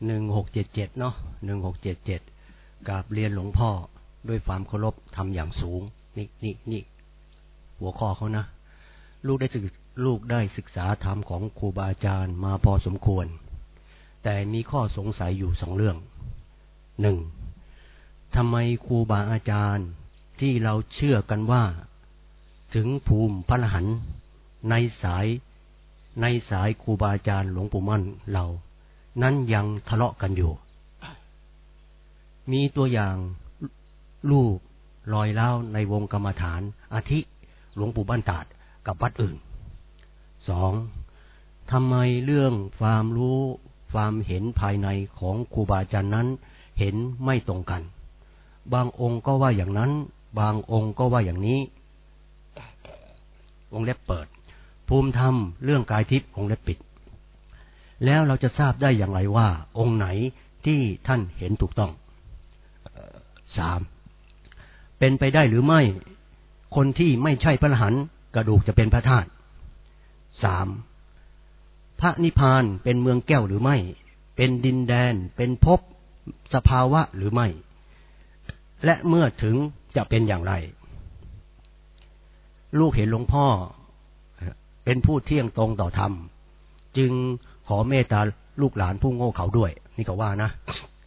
1677เนาะ1677กราบเรียนหลวงพ่อด้วยความเคารพทำอย่างสูงนี่หัวข้อเขานะลูกได้ศึกษาธรรมของครูบาอาจารย์มาพอสมควรแต่มีข้อสงสัยอยู่2 เรื่อง 1. ทำไมครูบาอาจารย์ที่เราเชื่อกันว่าถึงภูมิพระอรหันต์ในสายครูบาอาจารย์หลวงปู่มั่นเรานั้นยังทะเลาะกันอยู่มีตัวอย่างรูปรอยเล้าในวงกรรมฐานอาทิหลวงปู่บ้านตาดกับวัดอื่น 2. ทำไมเรื่องความรู้ความเห็นภายในของครูบาอาจารย์นั้นเห็นไม่ตรงกันบางองค์ก็ว่าอย่างนั้นบางองค์ก็ว่าอย่างนี้วงเล็บเปิดภูมิธรรมเรื่องกายทิพย์วงเล็บปิดแล้วเราจะทราบได้อย่างไรว่าองค์ไหนที่ท่านเห็นถูกต้อง 3. เป็นไปได้หรือไม่คนที่ไม่ใช่พระอรหันต์กระดูกจะเป็นพระธาตุ 3. พระนิพพานเป็นเมืองแก้วหรือไม่เป็นดินแดนเป็นภพสภาวะหรือไม่และเมื่อถึงจะเป็นอย่างไรลูกเห็นหลวงพ่อเป็นผู้เที่ยงตรงต่อธรรมจึงขอเมตตาลูกหลานผู้โง่เขาด้วยนี่ก็ว่านะ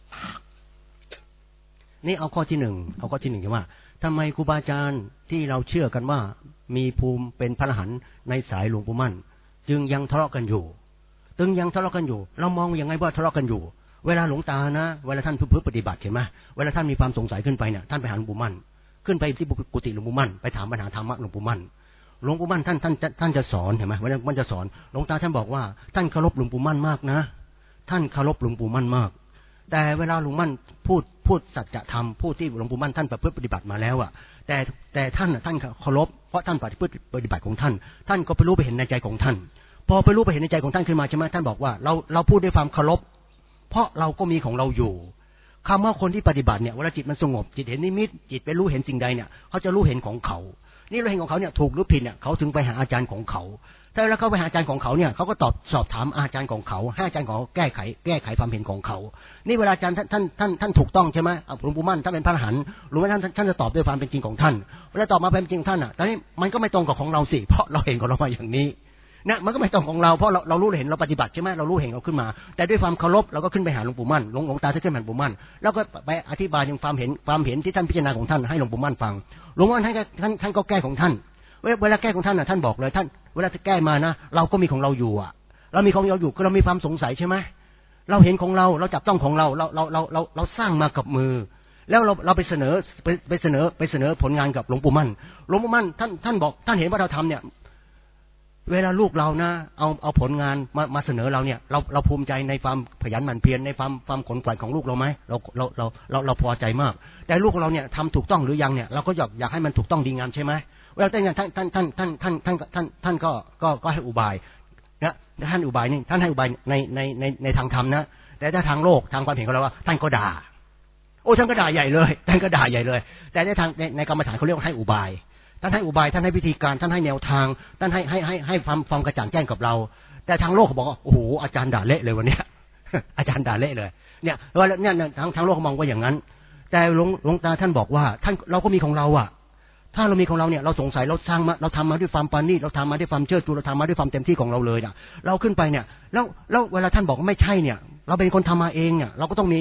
นี่เอาข้อที่1คือว่าทำไมครูบาอาจารย์ที่เราเชื่อกันว่ามีภูมิเป็นพระอรหันต์ในสายหลวงปู่มั่นจึงยังทะเลาะกันอยู่เรามองยังไงว่าทะเลาะกันอยู่เวลาหลวงตานะเวลาท่านพึ่งปฏิบัติเห็นไหมเวลาท่านมีความสงสัยขึ้นไปเนี่ยท่านไปหาหลวงปู่มั่นขึ้นไปที่กุฏิหลวงปู่มั่นไปถามปัญหาธรรมะหลวงปู่มั่นท่านจะสอนเห็นไหมวันนั้นมันจะสอนหลวงตาท่านบอกว่าท่านเคารพหลวงปู่มั่นมากนะท่านเคารพหลวงปู่มั่นมากแต่เวลาหลวงมั่นพูดสัจธรรมพูดที่หลวงปู่มั่นท่านประพฤติปฏิบัติมาแล้วอ่ะแต่ท่านเคารพเพราะท่านปฏิบัติของท่านก็ไปรู้ไปเห็นในใจของท่านพอไปรู้ไปเห็นในใจของท่านขึ้นมาใช่ไหมท่านบอกว่าเราพูดด้วยความเคารพเพราะเราก็มีของเราอยู่คำว่าคนที่ปฏิบัติเนี่ยเวลาจิตมันสงบจิตเห็นนิมิตจิตไปรู้เห็นสิ่งใดเนี่ยเขาจะรู้เห็นของเขานี่เราเห็นของเขาเนี่ยถูกหรือผิดเนี่ยเขาถึงไปหาอาจารย์ของเขาถ้าแล้วเขาไปหาอาจารย์ของเขาเนี่ยเขาก็สอบถามอาจารย์ของเขาให้อาจารย์ของเขาแก้ไขความเห็นของเขานี่เวลาอาจารย์ท่านถูกต้องใช่ไหมหลวงปู่มั่นท่านเป็นพระอรหันต์หรือว่าท่านจะตอบด้วยความเป็นจริงของท่านเวลาตอบมาเป็นจริงของท่านอ่ะตอนนี้มันก็ไม่ตรงกับของเราสิเพราะเราเห็นของเรามาอย่างนี้นะมันก็ไม่ตรงของเราเพราะเรารู้เห็นเราปฏิบัติใช่ไหมเรารู้เห็นเราขึ้นมาแต่ด้วยความเคารพเราก็ขึ้นไปหาหลวงปู่มั่นหลวงตาท่านขึ้นไปหาหลวงปู่มั่นแล้วก็ไปอธิบายถึงความเห็นที่ท่านพิจารณาของท่านให้หลวงปู่มั่นฟังหลวงปู่มั่นท่านก็แก้ของท่านเวลาแก้ของท่านน่ะท่านบอกเลยท่านเวลาจะแก้มานะเราก็มีของเราอยู่อ่ะเรามีของเราอยู่ก็เรามีความสงสัยใช่ไหมเราเห็นของเราจับต้องของเราสร้างมากับมือแล้วเราไปเสนอผลงานกับหลวงปู่มั่นท่านบอกท่านเห็นว่าเราทำเนี่ยเวลาลูกเรานะเอาผลงานมาเสนอเราเนี่ยเราภูมิใจในความขยันหมั่นเพียรในความขนขวายของลูกเราไหมเราพอใจมากแต่ลูกเราเนี่ยทำถูกต้องหรือยังเนี่ยเราก็อยากให้มันถูกต้องดีงามใช่ไหมเวลาแต่งงานท่านก็ให้อุบายนะท่านอุบายนี่ท่านให้อุบายในทางธรรมนะแต่ถ้าทางโลกทางความเห็นของเราว่าท่านก็ด่าท่านก็ด่าใหญ่เลยแต่ในทางในกรรมฐานเขาเรียกว่าให้อุบายท่านให้อุบายท่านให้วิธีการท่านให้แนวทางท่านให้ความกระจ่างแจ้งกับเราแต่ทางโลกเขาบอกว่าโอ้โหอาจารย์ด่าเละเลยวันนี้อาจารย์ด่าเละเลยเนี่ยว่าเนี่ยทางโลกเขามองว่าอย่างนั้นแต่หลวงตาท่านบอกว่าเราก็มีของเราอ่ะถ้าเรามีของเราเนี่ยเราสงสัยเราสร้างมาเราทำมาด้วยความปราณีตเราทำมาด้วยความเชื่อชูเราทำมาด้วยความเต็มที่ของเราเลยเนี่ยเราขึ้นไปเนี่ยแล้วเวลาท่านบอกว่าไม่ใช่เนี่ยเราเป็นคนทำมาเองเนี่ยเราก็ต้อง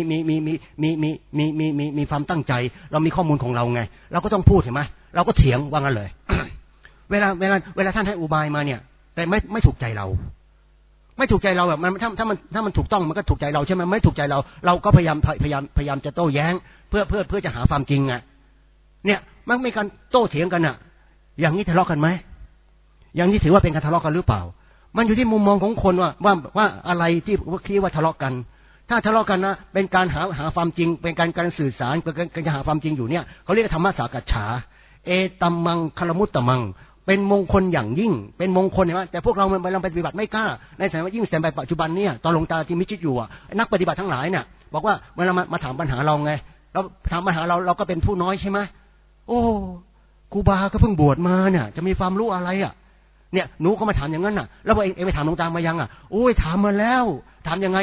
มีความตั้งใจเรามีข้อมูลของเราไงเราก็ต้องพูดเห็นไหมเราก็เถียงว่างั้นเลย เวลาท่านให้อุบายมาเนี่ยแต่ไม่ถูกใจเราแบบมันถ้ามันถูกต้องมันก็ถูกใจเราใช่ไหมไม่ถูกใจเราก็พยายามจะโต้แย้งเพื่อจะหาความจริงไงเนี่ยมันมีการโต้เถียงกันอ่ะอย่างนี้ทะเลาะกันไหมอย่างนี้ถือว่าเป็นการทะเลาะกันหรือเปล่ามันอยู่ที่มุมมองของคนว่าอะไรที่คิดว่าทะเลาะกันถ้าทะเลาะกันนะเป็นการหาความจริงเป็นการสื่อสารการจะหาความจริงอยู่เนี่ยเขาเรียกธรรมะสากัจฉาเอตัมมังคลมุตตมังเป็นมงคลอย่างยิ่งเป็นมงคลเห็นไหมแต่พวกเราปฏิบัติไม่กล้าในสมัยยิ่งแสดงปัจจุบันเนี่ยตอนหลวงตาที่มิจิตอยู่นักปฏิบัติทั้งหลายเนี่ยบอกว่าเวลามาถามปัญหาเราไงเราถามปัญหาเราก็เป็นผู้น้อยใช่ไหมโอ้ครูบาก็เพิ่งบวชมาเนี่ยจะมีความรู้อะไรอ่ะเนี่ยหนูก็มาถามอย่างนั้นน่ะแล้วเองไปถามหลวงตามายังอ่ะโอ้ยถามมาแล้วถามยังไงอ่ะ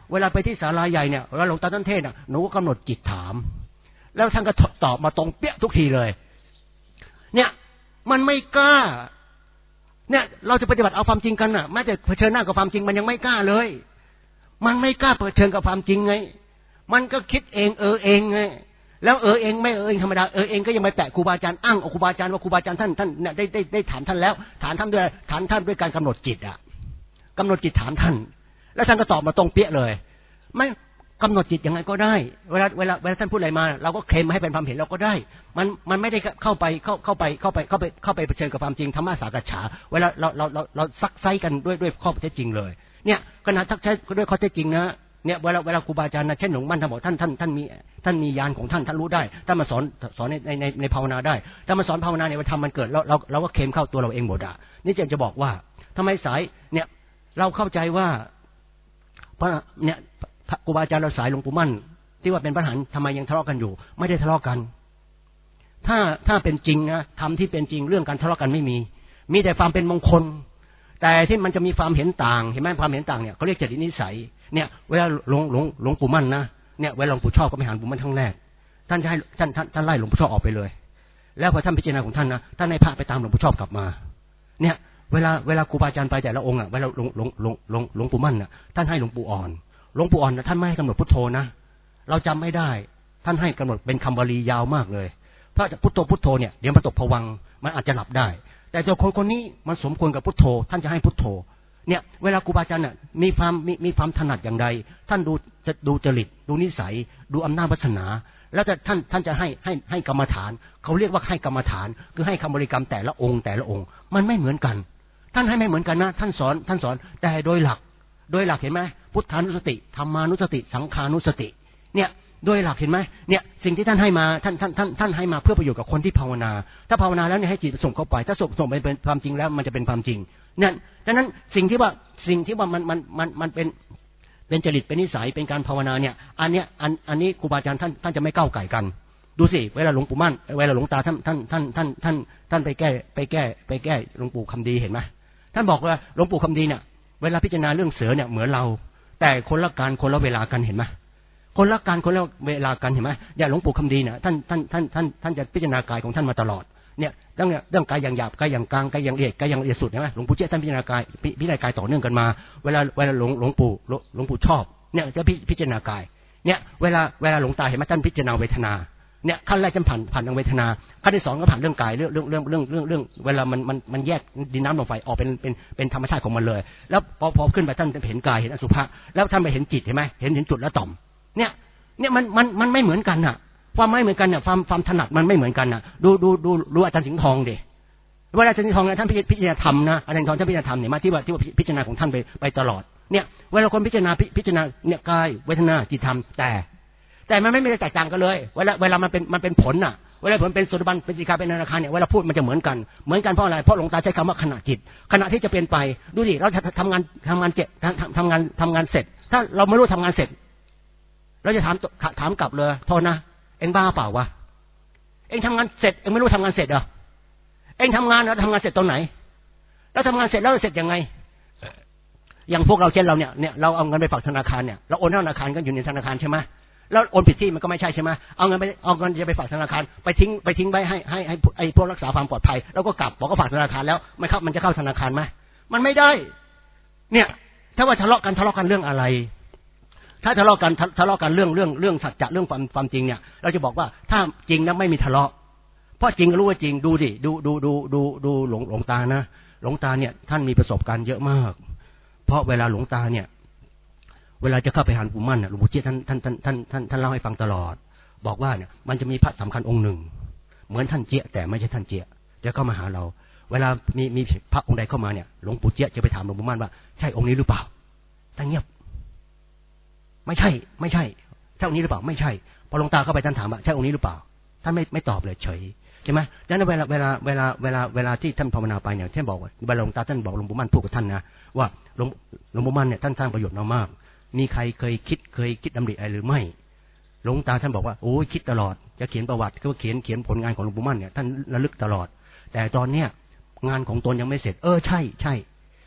เวลาไปที่ศาลาใหญ่เนี่ยเวลาหลวงตาท่านเทศน์หนูก็กำหนดจิตถามแล้วท่านก็ตอบมาตรงเปี้ยทุกทีเลยเนี่ยมันไม่กล้าเนี่ยเราจะปฏิบัติเอาความจริงกันแม้แต่เผชิญหน้ากับความจริงมันยังไม่กล้าเลยมันไม่กล้าเผชิญกับความจริงไงมันก็คิดเองเองไงแล้วเองไม่เองธรรมดาเองก็ยังไปแตะครูบาอาจารย์อ้างครูบาอาจารย์ว่าครูบาอาจารย์ท่านเนี่ยได้ถามท่านแล้วถามท่านด้วยการกำหนดจิตกำหนดจิตถามท่านแล้วท่านก็ตอบมาตรงเปี้ยเลยไม่กำหนดจิตยังไงก็ได้เวลาท่านพูดอะไรมาเราก็เคลมให้เป็นความเห็นเราก็ได้มันไม่ได้เข้าไปเผชิญกับความจริงธรรมะสากัจฉาเวลาเราซักไซกันด้วยข้อเท็จจริงเลยเนี่ยขณะซักไซด้วยข้อเท็จจริงนะเนี่ยเวลาครูบาอาจารย์เช่นหลวงมั่นท่านบอกท่านมีญาณของท่านรู้ได้ท่านมาสอนในภาวนาได้ท่านมาสอนภาวนาในวันธรรมมันเกิดเราก็เคลมเข้าตัวเราเองหมดนี่จะบอกว่าทำไมสายเนี่ยเราเข้าใจว่าพระเนี่ยครูบาอาจารย์เราสายหลวงปู่มั่นที่ว่าเป็นพระอรหันต์ทำไมยังทะเลาะกันอยู่ไม่ได้ทะเลาะกันถ้าเป็นจริงนะทำที่เป็นจริงเรื่องการทะเลาะกันไม่มีแต่ความเป็นมงคลแต่ที่มันจะมีความเห็นต่างเห็นไหมความเห็นต่างเนี่ยเขาเรียกจริตนิสัยเนี่ยเวลาหลวงปู่มั่นนะเนี่ยเวลาหลวงปู่ชอบก็ไปหาหลวงปู่มั่นครั้งแรกท่านจะให้ท่านไล่หลวงปู่ชอบออกไปเลยแล้วพอท่านพิจารณาของท่านนะท่านให้พระไปตามหลวงปู่ชอบกลับมาเนี่ยเวลาครูบาอาจารย์ไปแต่ละองค์เวลาหลวงปู่มั่นท่านให้หลวงปู่อ่อนท่านไม่ให้กำหนดพุทโธนะเราจำไม่ได้ท่านให้กำหนดเป็นคำบาลียาวมากเลยเพราะพุทโธเนี่ยเดี๋ยวมันตกผวังค์มันอาจจะหลับได้แต่เจ้าคนนี้มันสมควรกับพุทโธท่านจะให้พุทโธเนี่ยเวลาครูบาอาจารย์มีความถนัดอย่างใดท่านดูจริตดูนิสัยดูอำนาจวาสนาแล้วท่านจะให้กรรมฐานเขาเรียกว่าให้กรรมฐานคือให้คำบริกรรมแต่ละองค์มันไม่เหมือนกันท่านให้ไม่เหมือนกันนะท่านสอนแต่โดยหลักเห็นไหมพุทธานุสติธรรมานุสติสังขานุสติเนี่ยโดยหลักเห็นไหมเนี่ยสิ่งที่ท่านให้มาท่านให้มาเพื่อประโยชน์กับคนที่ภาวนาถ้าภาวนาแล้วเนี่ยให้จิตส่งเข้าไปถ้าส่งไปเป็นความจริงแล้วมันจะเป็นความจริงนั่นดังนั้นสิ่งที่ว่ามันเป็นจริตเป็นนิสัยเป็นการภาวนาเนี่ยอันนี้ครูบาอาจารย์ท่านจะไม่ก้าวไก่กันดูสิเวลาหลวงปู่มั่นเวลาหลวงตาท่านไปแก้หลวงปู่คำดีเห็นไหมท่านบอกว่าหลวงปู่คำดีเนี่ยเวลาพิจารณาเรื่องเสือเนี่ยเหมือนเราแต่คนละการคนละเวลากันเห็นไหมคนละการคนละเวลากันเห็นไหมอย่างหลวงปู่คำดีเนี่ยท่านจะพิจารณากายของท่านมาตลอดเนี่ยเรื่องกายอย่างหยาบกายอย่างกลางกายอย่างละเอียดสุดใช่ไหมหลวงปู่เจ้าท่านพิจารณากายต่อเนื่องกันมาเวลาหลวงปู่ชอบเนี่ยจะพิจารณากายเนี่ยเวลาหลวงตาเห็นไหมท่านพิจารณาเวทนาเนี่ยขั้นแรกจะผ่านทางเวทนาขั้นที่สองก็ผ่านเรื่องกายเรื่องเวลามันแยกดินน้ำลมไฟออกเป็นธรรมชาติของมันเลยแล้วพอขึ้นไปท่านเห็นกายเห็นอสุภะแล้วท่านไปเห็นจิตเห็นไหมเห็นจุดและต่อมเนี่ยมันไม่เหมือนกันความไม่เหมือนกันความถนัดมันไม่เหมือนกันดูอาจารย์สิงห์ทองดิเวลาอาจารย์สิงห์ทองท่านพิจารณาธรรมนะอาจารย์สิงห์ทองท่านพิจารณาธรรมเนี่ยมาที่ว่าพิจารณาของท่านไปตลอดเนี่ยเวลาคนพิจารณาเนี่ยกายเวทนาจิตธรรมแต่มันไม่ได้แตกต่างกันเลยเวลามันเป็นผลเวลาผลเป็นสุตบันเป็นสิกขาเป็นอนาคาเนี่ยเวลาพูดมันจะเหมือนกันเพราะอะไรเพราะหลวงตาใช้คำว่าขณะจิตขณะที่จะเป็นไปดูสิเราทำงานเสร็จถ้าเราไม่รู้ทำงานเสร็จเราจะถามกลับเลยโทษนะเอ็งบ้าเปล่าวะเอ็งทำงานเสร็จเอ็งไม่รู้ทำงานเสร็จเหรอเอ็งทำงานแล้วทำงานเสร็จตอนไหนแล้วทำงานเสร็จแล้วเสร็จยังไงอย่างพวกเราเช่นเราเนี่ยเราเอาเงินไปฝากธนาคารเนี่ยเราโอนธนาคารก็อยู่ในธนาคารใช่ไหมแล้วโอนผิดที่มันก็ไม่ใช่ใช่ไหมเอาเงินจะไปฝากธนาคารไปทิ้งไว้ให้พวกรักษาความปลอดภัยแล้วก็กลับบอกก็ฝากธนาคารแล้วมันจะเข้าธนาคารไหมมันไม่ได้เนี่ยถ้าว่าทะเลาะกันเรื่องอะไรถ้าทะเลาะกันเรื่องสัจจะเรื่องความจริงเนี่ยเราจะบอกว่าถ้าจริงนะไม่มีทะเลาะเพราะจริงก็รู้ว่าจริงดูดิดูหลวงตานะหลวงตาเนี่ยท่านมีประสบการณ์เยอะมากเพราะเวลาหลวงตาเนี่ยเวลาจะเข้าไปหาหลวงปู่มั่นหลวงปู่เจี๊ยท่านเล่าให้ฟังตลอดบอกว่าเนี่ยมันจะมีพระสำคัญองค์หนึ่งเหมือนท่านเจี๊ยแต่ไม่ใช่ท่านเจี๊ยจะเข้ามาหาเราเวลามีพระองค์ใดเข้ามาเนี่ยหลวงปู่เจี๊ยจะไปถามหลวงปู่มั่นว่าใช่องค์นี้หรือเปล่าท่านเงียบไม่ใช่ใช่องค์นี้หรือเปล่าไม่ใช่พอหลวงตาเข้าไปท่านถามว่าใช่องค์นี้หรือเปล่าท่านไม่ตอบเลยเฉยใช่ไหมดังนั้นเวลาที่ท่านภาวนาไปเนี่ยท่านบอกว่าเวลาหลวงตาท่านบอกหลวงปู่มั่นพูดกับท่านนะว่าหลวงปู่มั่นเนี่ยท่านสร้างประโยชน์มากมีใครเคยคิดดำริอะไรหรือไม่หลวงตาท่านบอกว่าโอ้ยคิดตลอดจะเขียนประวัติก็เขียนผลงานของหลวงปู่มั่นเนี่ยท่านระลึกตลอดแต่ตอนเนี้ยงานของตนยังไม่เสร็จใช่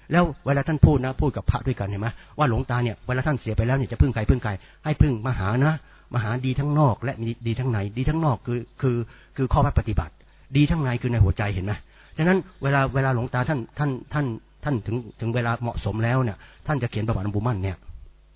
แล้วเวลาท่านพูดนะพูดกับพระด้วยกันเห็นไหมว่าหลวงตาเนี่ยเวลาท่านเสียไปแล้วเนี่ยจะพึ่งใครให้พึ่งมหานะมหาดีทั้งนอกและดีทั้งในดีทั้งนอกคือข้อปฏิบัติดีทั้งในคือในหัวใจเห็นไหมฉะนั้นเวลาหลวงตาท่านถึงเวลาเหมาะสมแล้วเนี่ยท่านจะเขียนประวัติหลวงปู่มั่นเนี่ย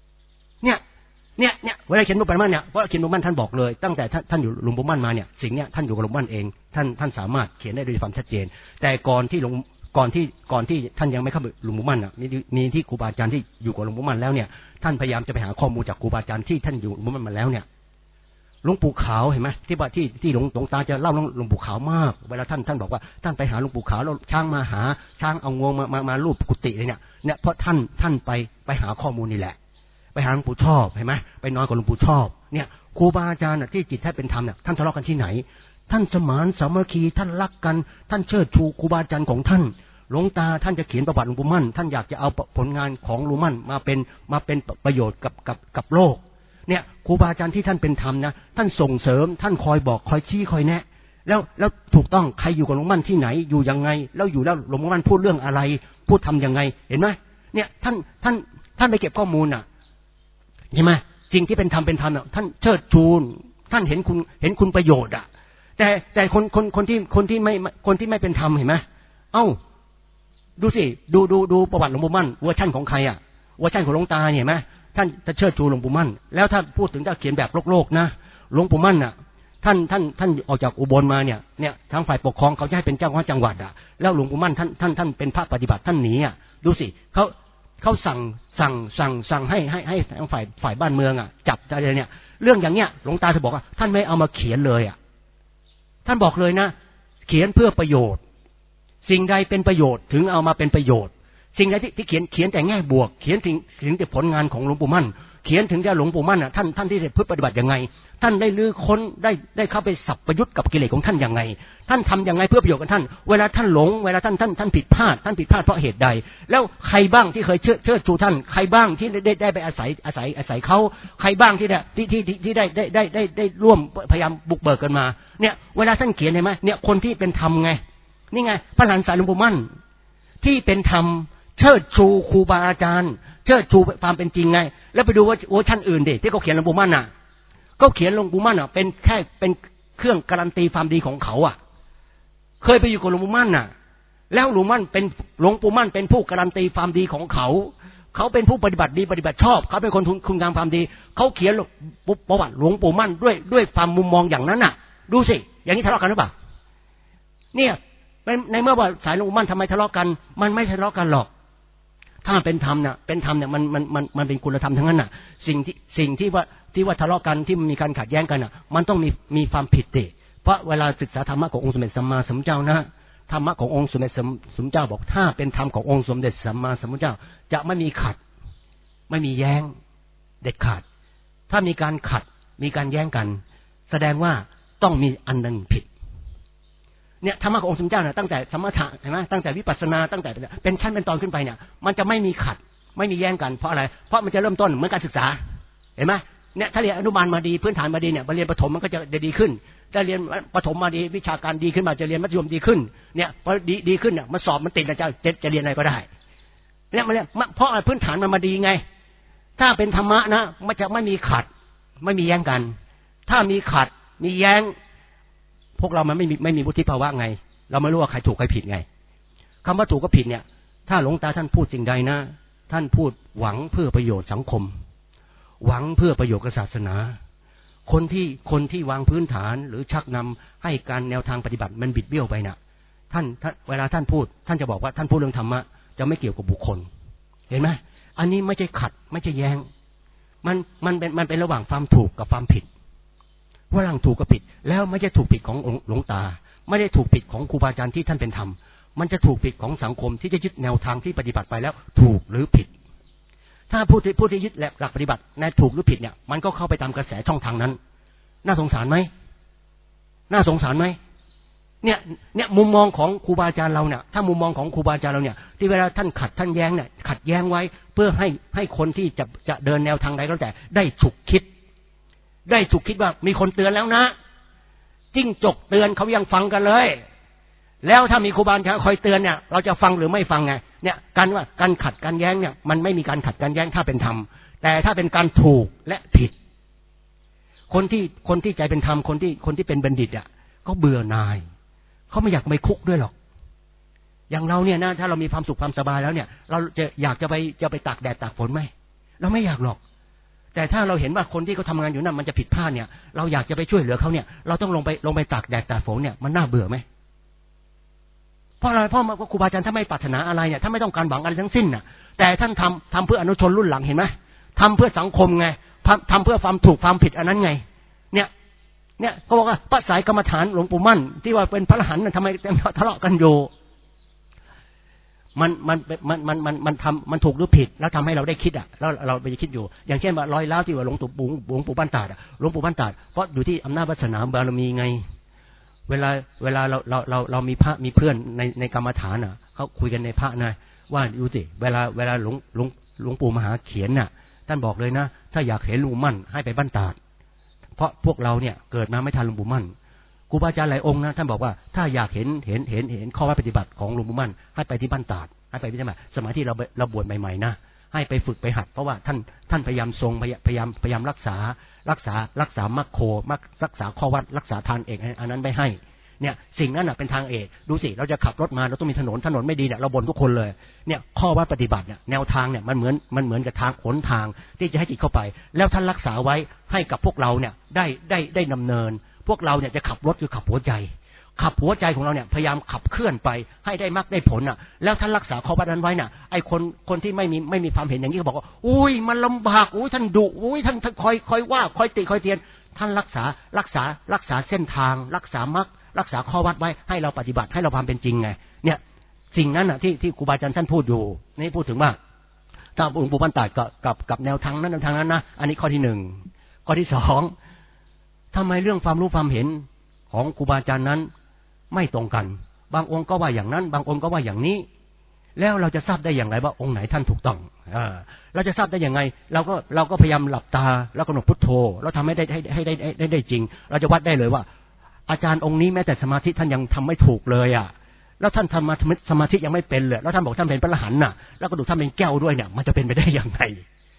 เวลาเขียนประวัติมั่นเนี่ยเพราะเขียนหลวงปู่มั่นท่านบอกเลยตั้งแต่ท่านอยู่หลวงปู่มั่นมาเนี่ยสิ่งเนี้ยท่านอยู่กับหลวงปู่มั่นเองท่านสามารถเขียนได้โดยความชัดเจนแต่ก่อนที่ท่านยังไม่เข้าไปหลวงปู่มั่นอ่ะมีที่ครูบาอาจารย์ที่อยู่กับหลวงปู่มั่นแล้วเนี่ยท่านพยายามจะไปหาข้อมูลจากครูบาอาจารย์ที่ท่านอยู่หลวงปู่มั่นมาแล้วเนี่ยหลวงปู่ขาวเห็นไหมที่หลวงตาจะเล่าหลวงปู่ขาวมากเวลาท่านบอกว่าท่านไปหาหลวงปู่ขาวแล้วช้างมาหาช้างเอางวงมาลูบกุฏิเลยเนี่ยเพราะท่านไปหาข้อมูลนี่แหละไปหาหลวงปู่ชอบเห็นไหมไปนอนกับหลวงปู่ชอบเนี่ยครูบาอาจารย์ที่จิตแท้เป็นธรรมเนี่ยท่านทะเลาะกันที่ไหนท่านสมานสามัคคีท่านรักกันท่านเชิดชูครูบาอาจารย์ของท่านหลวงตาท่านจะเขียนประวัติหลวงปู่มั่นท่านอยากจะเอาผลงานของหลวงมั่นมาเป็นประโยชน์กับโลกเนี่ยครูบาอาจารย์ที่ท่านเป็นธรรมนะท่านส่งเสริมท่านคอยบอกคอยชี้คอยแนะแล้วถูกต้องใครอยู่กับหลวงมั่นที่ไหนอยู่ยังไงแล้วอยู่แล้วหลวงมั่นพูดเรื่องอะไรพูดทำยังไงเห็นไหมเนี่ยท่านไปเก็บข้อมูลอ่ะใช่ไหมสิ่งที่เป็นธรรมท่านเชิดชูท่านเห็นคุณประโยชน์อ่ะแต่คนที่ไม่เป็นธรรมเห็นไหมเอ้าดูสิดูประวัติหลวงปู่มั่นเวอร์ชั่นของใครอ่ะเวอร์ชั่นของหลวงตาเห็นไหมท่านจะเชิดชูหลวงปู่มั่นแล้วถ้าพูดถึงจะเขียนแบบโลกนะหลวงปู่มั่นอ่ะท่านออกจากอุบลมาเนี่ยทางฝ่ายปกครองเขาจะให้เป็นเจ้าคณะจังหวัดอ่ะแล้วหลวงปู่มั่นท่านเป็นพระปฏิบัติท่านหนีอ่ะดูสิเขาสั่งให้ทางฝ่ายบ้านเมืองอ่ะจับอะไรเนี่ยเรื่องอย่างเนี้ยหลวงตาจะบอกว่าท่านไม่เอามาเขียนเลยอ่ะท่านบอกเลยนะเขียนเพื่อประโยชน์สิ่งใดเป็นประโยชน์ถึงเอามาเป็นประโยชน์สิ่งใดที่เขียนแต่แง่บวกเขียนถึงแต่ผลงานของหลวงปู่มั่นเขียนถึงจะหลวงปู่มั่นอ่ะท่านที่ได้พึ่งปฏิบัติยังไงท่านได้ลื้อค้นได้เข้าไปสับประยุทธ์กับกิเลสของท่านยังไงท่านทำยังไงเพื่อประโยชน์กับท่านเวลาท่านหลงเวลาท่านผิดพลาดเพราะเหตุใดแล้วใครบ้างที่เคยเชิดชูท่านใครบ้างที่ได้ไปอาศัยเขาใครบ้างที่ได้ร่วมพยายามบุกเบิกกันมาเนี่ยเวลาท่านเขียนเห็นไหมเนี่ยคนที่เป็นธรรมไงนี่ไงพระหลานสายหลวงปู่มั่นที่เป็นธรรมเชิดชูครูบาอาจารย์เชิดชูความเป็นจริงไงแล้วไปดูว่าเวอร์ชันอื่นดิที่เขาเขียนหลวงปู่มั่นน่ะก็เขียนหลวงปู่มั่นอ่ะเป็นแค่เป็นเครื่องการันตีความดีของเขาอ่ะเคยไปอยู่กับหลวงปู่มั่นน่ะแล้วหลวงปู่มั่นเป็นผู้การันตีความดีของเขาเป็นผู้ปฏิบัติดีปฏิบัติชอบเขาเป็นคนคุณงามความดีเขาเขียนประวัติหลวงปู่มั่นด้วยความมุมมองอย่างนั้นน่ะดูสิอย่างนี้ทะเลาะกันหรือเปล่าเนี่ยในเมื่อว่าสายหลวงปู่มั่นทำไมทะเลาะกันมันไม่ทะเลาะกันหรอกถ้าเป็นธรรมเนี่ยมันเป็นคุณธรรมทั้งนั้นน่ะสิ่งที่ว่าทะเลาะกันที่มันมีการขัดแย้งกันน่ะมันต้องมีความผิดดิเพราะเวลาศึกษาธรรมะขององค์สมเด็จสัมมาสัมพุทธเจ้านะธรรมะขององค์สมเด็จสัมมาสัมพุทธเจ้าบอกถ้าเป็นธรรมขององค์สมเด็จสัมมาสัมพุทธเจ้าจะไม่มีขัดไม่มีแย้งเด็ดขาดถ้ามีการขัดมีการแย้งกันแสดงว่าต้องมีอันหนึ่งผิดเนี่ยธรรมะขององค์สมเด็จเจ้าเนี่ยตั้งแต่สมถะเห็นไหมตั้งแต่วิปัสสนาตั้งแต่เป็นชั้นเป็นตอนขึ้นไปเนี่ยมันจะไม่มีขัดไม่มีแย้งกันเพราะอะไรเพราะมันจะเริ่มต้นเหมือนการศึกษาเห็นไหมเนี่ยถ้าเรียนอนุบาลมาดีพื้นฐานมาดีเนี่ยมาเรียนประถมมันก็จะดีขึ้นถ้าเรียนประถมมาดีวิชาการดีขึ้นมาจะเรียนมัธยมดีขึ้นเนี่ยพอดีขึ้นเนี่ยมันสอบมันติดแล้วจะเรียนอะไรก็ได้เนี่ยมันเพราะพื้นฐานมันมาดีไงถ้าเป็นธรรมะนะมันจะไม่มีขัดไม่มีแย้งกันถ้ามีขัดมีแย้งพวกเรามันไม่มีวุฒิภาวะไงเราไม่รู้ว่าใครถูกใครผิดไงคำว่าถูกกับผิดเนี่ยถ้าหลวงตาท่านพูดสิ่งใดนะท่านพูดหวังเพื่อประโยชน์สังคมหวังเพื่อประโยชน์ศาสนาคนที่วางพื้นฐานหรือชักนำให้การแนวทางปฏิบัติมันบิดเบี้ยวไปน่ะท่านเวลาท่านพูดท่านจะบอกว่าท่านพูดเรื่องธรรมะจะไม่เกี่ยวกับบุคคลเห็นไหมอันนี้ไม่ใช่ขัดไม่ใช่แย้งมันเป็นระหว่างความถูกกับความผิดว่าหลังถูกกับผิดแล้วไม่ใช่ถูกผิดของหลวงตาไม่ได้ถูกผิดของครูบาอาจารย์ที่ท่านเป็นธรรมมันจะถูกผิดของสังคมที่จะยึดแนวทางที่ปฏิบัติไปแล้วถูกหรือผิดถ้าผู้ที่ยึดหลักปฏิบัติในถูกหรือผิดเนี่ยมันก็เข้าไปตามกระแสช่องทางนั้นน่าสงสารไหมน่าสงสารไหมเนี่ยมุมมองของครูบาอาจารย์เราเนี่ยถ้ามุมมองของครูบาอาจารย์เราเนี่ยที่เวลาท่านท่านแย้งเนี่ยขัดแย้งไว้เพื่อให้คนที่จะเดินแนวทางใดก็แล้วแต่ได้ฉุกคิดว่ามีคนเตือนแล้วนะจิ้งจกเตือนเขายังฟังกันเลยแล้วถ้ามีครูบาอาจารย์คอยเตือนเนี่ยเราจะฟังหรือไม่ฟังไงเนี่ยการขัดการแย้งเนี่ยมันไม่มีการขัดการแย้งถ้าเป็นธรรมแต่ถ้าเป็นการถูกและผิดคนที่ใจเป็นธรรมคนที่เป็นบัณฑิตอ่ะก็เบื่อหน่ายเขาไม่อยากไปคุกด้วยหรอกอย่างเราเนี่ยนะถ้าเรามีความสุขความสบายแล้วเนี่ยเราจะอยากจะไปตากแดดตากฝนไหมเราไม่อยากหรอกแต่ถ้าเราเห็นว่าคนที่เขาทำงานอยู่นั่นมันจะผิดพลาดเนี่ยเราอยากจะไปช่วยเหลือเขาเนี่ยเราต้องลงไปตากแดดตากฝนเนี่ยมันน่าเบื่อไหมเพราะอะไรเพราะครูบาอาจารย์ถ้าไม่ปรารถนาอะไรเนี่ยถ้าไม่ต้องการหวังอะไรทั้งสิ้นน่ะแต่ท่านทำเพื่ออนุชนรุ่นหลังเห็นไหมทำเพื่อสังคมไงทำเพื่อความถูกความผิดอันนั้นไงเนี่ยเขาบอกว่าพระสายกรรมฐานหลวงปู่มั่นที่ว่าเป็นพระอรหันต์ทำไมทะเลาะกันอยู่มันถูกหรือผิดแล้วทำให้เราได้คิดอ่ะแล้วเราไปคิดอยู่อย่างเช่นว่ารอยร้าวที่ว่าหลวงปู่บ้านตาดหลวงปู่บ้านตาดเพราะอยู่ที่อำนาจวาสนาบารมีไงเวลาเรามีพระมีเพื่อนในกรรมฐานอ่ะเขาคุยกันในพระนะว่าดูสิเวลาหลวงปู่มหาเขียนน่ะท่านบอกเลยนะถ้าอยากเห็นหลวงปู่มั่นให้ไปบ้านตาดเพราะพวกเราเนี่ยเกิดมาไม่ทันหลวงปู่มั่นครูบาอาจารย์หลายองค์นะท่านบอกว่าถ้าอยากเห็นข้อวัดปฏิบัติของหลวงปู่มั่นให้ไปที่บ้านตาดให้ไปที่ไหนสมัยที่เราบวชใหม่ๆนะให้ไปฝึกไปหัดเพราะว่าท่านพยายามทรงพยายามรักษามรรคโครักษาข้อวัดรักษาทานเอกอันนั้นไม่ให้เนี่ยสิ่งนั้นเป็นทางเอกดูสิเราจะขับรถมาเราต้องมีถนนไม่ดีเนี่ยเราบ่นทุกคนเลยเนี่ยข้อวัดปฏิบัติเนี่ยแนวทางเนี่ยมันเหมือนกับทางหนทางที่จะให้จิตเข้าไปแล้วท่านรักษาไว้ให้กับพวกเราเนี่ยได้ดำเนินพวกเราเนี่ยจะขับรถคือขับหัวใจของเราเนี่ยพยายามขับเคลื่อนไปให้ได้มรรคได้ผลแล้วท่านรักษาข้อวัดนั้นไว้น่ะไอ้คนที่ไม่มีความเห็นอย่างนี้เขาบอกว่าอุ้ยมันลำบากอุ้ยท่านดุอุ้ยท่านคอยว่าคอยติคอยเตียนท่านรักษาเส้นทางรักษามรรครักษาข้อวัดไว้ให้เราปฏิบัติให้เราความเป็นจริงไงเนี่ยสิ่งนั้นที่ครูบาอาจารย์ท่านพูดอยู่นี่พูดถึงว่าถ้าหลวงปู่บ้านตาดกับแนวทางนั้นนะอันนี้ข้อที่หนึ่งข้อที่สองทำไมเรื่องความรู้ความเห็นของครูบาอาจารย์นั้นไม่ตรงกันบางองค์ก็ว่าอย่างนั้นบางองค์ก็ว่าอย่างนี้แล้วเราจะทราบได้อย่างไรว่าองค์ไหนท่านถูกต้องเราจะทราบได้อย่างไงเราก็พยายามหลับตาแล้วกำหนดพุทโธแล้วทำให้ได้จริงเราจะวัดได้เลยว่าอาจารย์องค์นี้แม้แต่สมาธิท่านยังทำไม่ถูกเลยแล้วท่านทำสมาธิยังไม่เป็นเลยแล้วท่านบอกท่านเป็นพระอรหันต์แล้วกระดูกท่านเป็นแก้วด้วยเนี่ยมันจะเป็นไปได้อย่างไร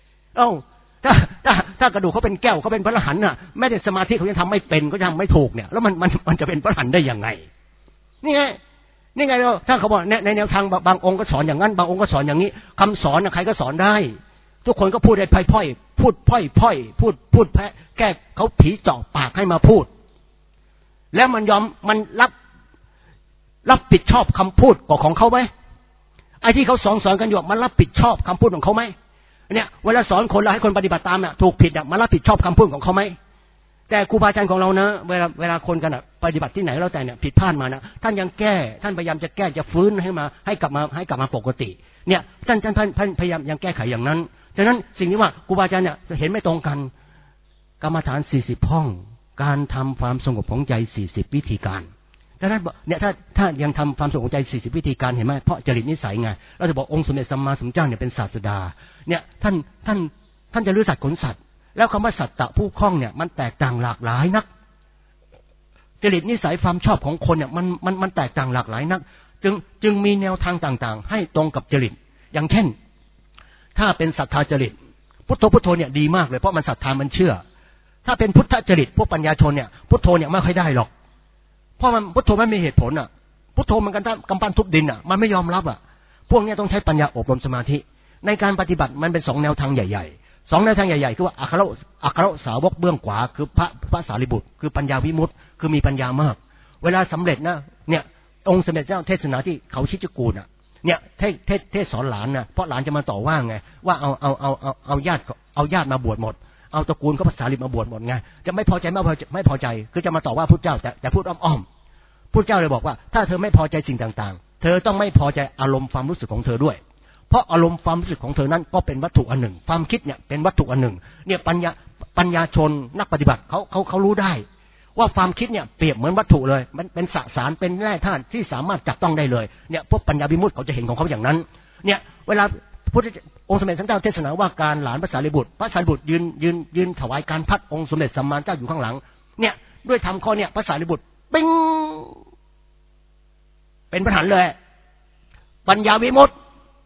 ถ้ากระดูกเขาเป็นแก้วเขาเป็นพระอรหันต์แม้แต่สมาธิเขายังทำไม่เป็นก็ทำไม่ถูกเนี่ยแล้วมันจะเป็นพระอรหันต์ได้ยังไงนี่ไงถ้าเขาบอกในแนวทางบางองค์ก็สอนอย่างนั้นบางองค์ก็สอนอย่างนี้คำสอนใครก็สอนได้ทุกคนก็พูดได้พ่อยพูดพูดแพ้แก้เขาผีเจาะปากให้มาพูดแล้วมันรับผิดชอบคำพูดของเขาไหมไอ้ที่เขาสอนกันอยู่มันรับผิดชอบคำพูดของเขาไหมเนี่ยเวลาสอนคนเราให้คนปฏิบัติตามถูกผิดมันรับผิดชอบคำพูดของเขาไหมแต่ครูบาอาจารย์ของเรานะเวลาคนกันปฏิบัติที่ไหนแล้วแต่เนี่ยผิดพลาดมานะท่านยังแก้ท่านพยายามจะแก้จะฟื้นให้กลับมาปกติเนี่ยท่านพยายามยังแก้ไขอย่างนั้นฉะนั้นสิ่งนี้ว่าครูบาอาจารย์เนี่ยเห็นไม่ตรงกันกรรมฐาน40ห้องการทำความสงบของใจ40วิธีการดังนั้นเนี่ยถ้ายังทำความสงบของใจ40วิธีการเห็นไหมเพราะจริตนิสัยไงเราจะบอกองค์สมเด็จสัมมาสัมพุทธเจ้าเนี่ยเป็นศาสดาเนี่ยท่านจะรู้สัตว์ขนสัตว์แล้วคำว่าสัตตะผู้คล่องเนี่ยมันแตกต่างหลากหลายนักจริตนิสัยความชอบของคนเนี่ยมันแตกต่างหลากหลายนักจึงมีแนวทางต่างๆให้ตรงกับจริตอย่างเช่นถ้าเป็นศรัทธาจริตพุทโธเนี่ยดีมากเลยเพราะมันศรัทธามันเชื่อถ้าเป็นพุทธจริตพวกปัญญาชนเนี่ยพุทโธเนี่ยไม่ค่อยได้หรอกเพราะมันพุทโธไม่มีเหตุผลพุทโธมันกำปั้นทุบดินมันไม่ยอมรับพวกนี้ต้องใช้ปัญญาอบรมสมาธิในการปฏิบัติมันเป็น2แนวทางใหญ่ๆ2แนวทางใหญ่ๆคือว่าอัครสาวกเบื้องขวาคือพระสารีบุตรคือปัญญาวิมุตติคือมีปัญญามากเวลาสำเร็จเนี่ยองค์สมเด็จเจ้าเทศนาที่เขาชิจกูฏเนี่ยเทศสอนหลานเพราะหลานจะมาต่อว่าไงว่าเอาญาติมาบวชหมดเอาตระกูลเขาภาษาลิบมาบวชหมดไงจะไม่พอใจคือจะมาต่อว่าพุทธเจ้าแต่พูดอ้อมพุทธเจ้าเลยบอกว่าถ้าเธอไม่พอใจสิ่งต่างๆเธอต้องไม่พอใจอารมณ์ความรู้สึกของเธอด้วยเพราะอารมณ์ความรู้สึกของเธอนั้นก็เป็นวัตถุอันหนึ่งความคิดเนี่ยเป็นวัตถุอันหนึ่งเนี่ยปัญญาชนนักปฏิบัติเขารู้ได้ว่าความคิดเนี่ยเปรียบเหมือนวัตถุเลยมันเป็นสสารเป็นแร่ธาตุที่สามารถจับต้องได้เลยเนี่ยพวกปัญญาวิมุตติเขาจะเห็นของเขาอย่างนั้นเนี่ยเวลาพุทธองค์สมเด็จสัมมาสัมพุทธเจ้าเทศนาว่าการหลานพระสารีบุตรยืนถวายการพัดองค์สมเด็จสัมมาสัมพุทธเจ้าอยู่ข้างหลังเนี่ยด้วยธรรมข้อเนี่ยพระสารีบุตรปิ้งเป็นพระอรหันต์เลยปัญญาวิมุตติ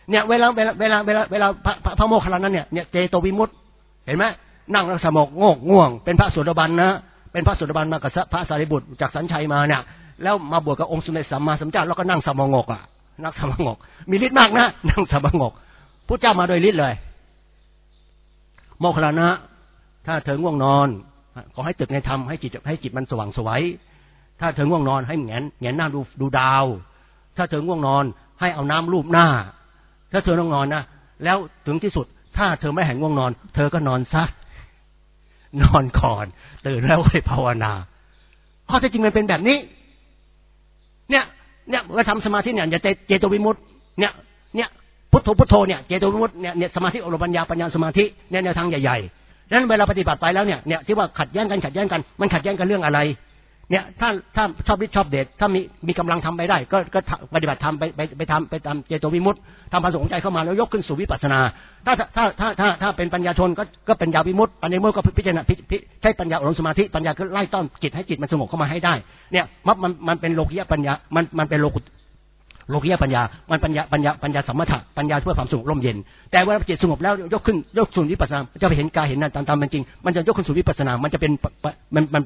เนี่ยเวลาพระโมคคัลลานะเนี่ยเจโตวิมุตติเห็นไหมนั่งแล้วสงบง่วงเป็นพระโสดาบันนะเป็นพระโสดาบันมากับพระสารีบุตรจากสัญชัยมาเนี่ยแล้วมาบวชกับองค์สมเด็จสัมมาสัมพุทธเจ้าแล้วก็นั่งสมาธินั่งสมาธิมีฤทธิ์มากนะนั่งสมาธิพุทธเจ้ามาโดยฤทธิ์เลยโมคคัลลานะถ้าเธอง่วงนอนขอให้ตึกในธรรมให้จิตมันสว่างไสวถ้าเธอง่วงนอนให้แงนหน้าดูดาวถ้าเธอง่วงนอนให้เอาน้ำลูบหน้าถ้าเธอง่วงนอนนะแล้วถึงที่สุดถ้าเธอไม่แห่งง่วงนอนเธอก็นอนซะนอนก่อนตื่นแล้วให้ภาวนาข้อเท็จจริงมันเป็นแบบนี้เนี่ยเราทำสมาธิเนี่ยอย่าเจโตวิมุตติเนี่ยพุทโธเนี่ยเจโตวิมุตติเนี่ยสมาธิอบรมปัญญาสมาธิเนี่ยแนวทางใหญ่ๆดังนั้นเวลาปฏิบัติไปแล้วเนี่ยที่ว่าขัดแย้งกันมันขัดแย้งกันเรื่องอะไรเนี่ยถ้าชอบฤทธิ์ชอบเดชถ้ามีกำลังทำไปได้ก็ปฏิบัติทำไปทำเจโตวิมุตติทำความสงใจเข้ามาแล้วยกขึ้นสู่วิปัสสนาถ้าเป็นปัญญาชนก็เป็นญาวิมุตติปัญญาวิมุตติก็พิจารณาใช้ปัญญาอบรมสมาธิปัญญาก็ไล่ต้อนจิตให้จิตมันสงบเข้ามาให้ได้เนี่ยมันเป็นโลกิยะปัญญามันเป็นโลกิยะปัญญามันปัญญาสมถะปัญญาเพื่อความสงบร่มเย็นแต่เวลาจิตสงบแล้วยกสู่วิปัสสนาจะไปเห็นกายเห็นนั่นตามเป็นจริงมันจะยกขึ้นสู่วิปัสสนามันจะเป็นมัน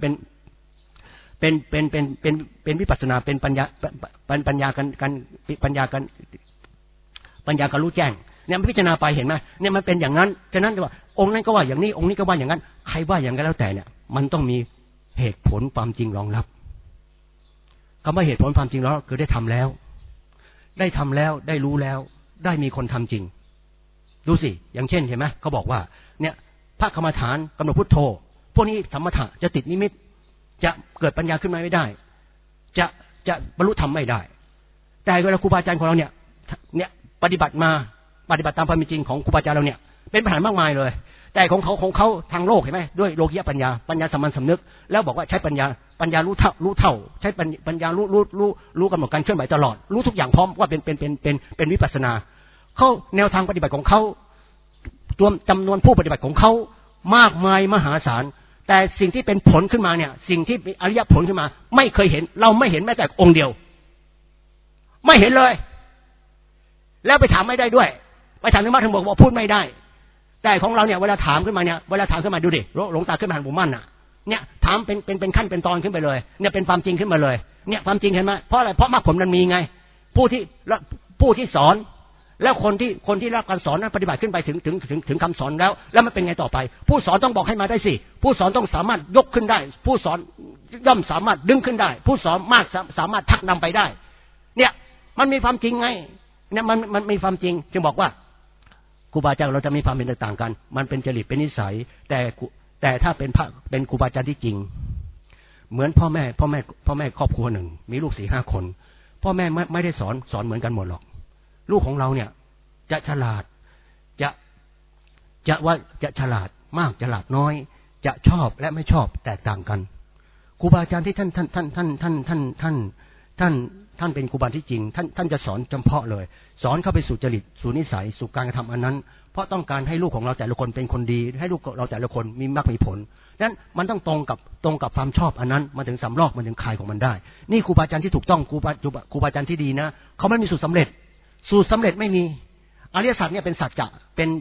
เป็นวิปัสสนาเป็นปัญญาการรู้แจ้งเนี่ยพิจารณาไปเห็นไหมเนี่ยมันเป็นอย่างนั้นฉะนั้นว่าองค์นั้นก็ว่าอย่างนี้องค์นี้ก็ว่าอย่างนั้นใครว่าอย่างนั้นแล้วแต่เนี่ยมันต้องมีเหตุผลความจริงรองรับคำว่าเหตุผลความจริงแล้วคือได้ทำแล้วได้รู้แล้วได้มีคนทำจริงดูสิอย่างเช่นเห็นไหมเขาบอกว่าเนี่ยพระกรรมฐานกำหนดพุทโธพวกนี้สมถะจะติดนิมิตจะเกิดปัญญาขึ้นมาไม่ได้จะบรรลุธรรมไม่ได้แต่เวลาครูบาอาจารย์ของเราเนี่ยปฏิบัติตามความเป็นจริงของครูบาอาจารย์เราเนี่ยเป็นปัญหามากมายเลยแต่ของเขาทางโลกเห็นไหมด้วยโลกิยะปัญญาสามัญสำนึกแล้วบอกว่าใช้ปัญญารู้เท่าใช้ปัญญารู้กำหนดการเคลื่อนไหวตลอดรู้ทุกอย่างพร้อมว่าเป็นวิปัสสนาเขาแนวทางปฏิบัติของเขาตัวจำนวนผู้ปฏิบัติของเขามากมายมหาศาลแต่สิ่งที่เป็นผลขึ้นมาเนี่ยสิ่งที่อริยผลขึ้นมาไม่เคยเห็นเราไม่เห็นแม้แต่องค์เดียวไม่เห็นเลยแล้วไปถามไม่ได้ด้วยไปถามถึงมาถึงบอกพูดไม่ได้แต่ของเราเนี่ยเวลาถามขึ้นมาดูดิหลวงตาขึ้นมาหันผมมั่นอ่ะเนี่ยถามเป็นขั้นเป็นตอนขึ้นไปเลยเนี่ยเป็นความจริงขึ้นมาเลยเนี่ยความจริงเห็นไหมเพราะอะไรเพราะมรรคผลมันมีไงผู้ที่สอนแล้วคนที่รับการสอนนั้นปฏิบัติขึ้นไปถึงคำสอนแล้วมันเป็นไงต่อไปผู้สอนต้องบอกให้มาได้สิผู้สอนต้องสามารถยกขึ้นได้ผู้สอนย่อมสามารถดึงขึ้นได้ผู้สอนมากสามารถทักนำไปได้เนี่ยมันมีความจริงไงเนี่ยมันมีความจริงจึงบอกว่าครูบาอาจารย์เราจะมีความเป็นต่างกันมันเป็นจริตเป็นนิสัยแต่ถ้าเป็นครูบาอาจารย์ที่จริงเหมือนพ่อแม่ครอบครัวหนึ่งมีลูก 4-5 คนพ่อแม่ไม่ได้สอนเหมือนกันหมดหรอกลูกของเราเนี่ยจะฉลาดจะฉลาดมากฉลาดน้อยจะชอบและไม่ชอบแตกต่างกันครูบาอาจารย์ที่ท่านเป็นครูบาที่จริงท่านจะสอนเฉพาะเลยสอนเข้าไปสู่จริตสู่นิสัยสู่การกระทำอันนั้นเพราะต้องการให้ลูกของเราแต่ละคนเป็นคนดีให้ลูกเราแต่ละคนมีมรรคมีผลนั้นมันต้องตรงกับความชอบอันนั้นมันถึงสำลอกมันถึงคลายของมันได้นี่ครูบาอาจารย์ที่ถูกต้องครูบาอาจารย์ที่ดีนะเขาไม่มีสูตรสำเร็จไม่มีอริยสัจเนี่ยเป็นสัจจะ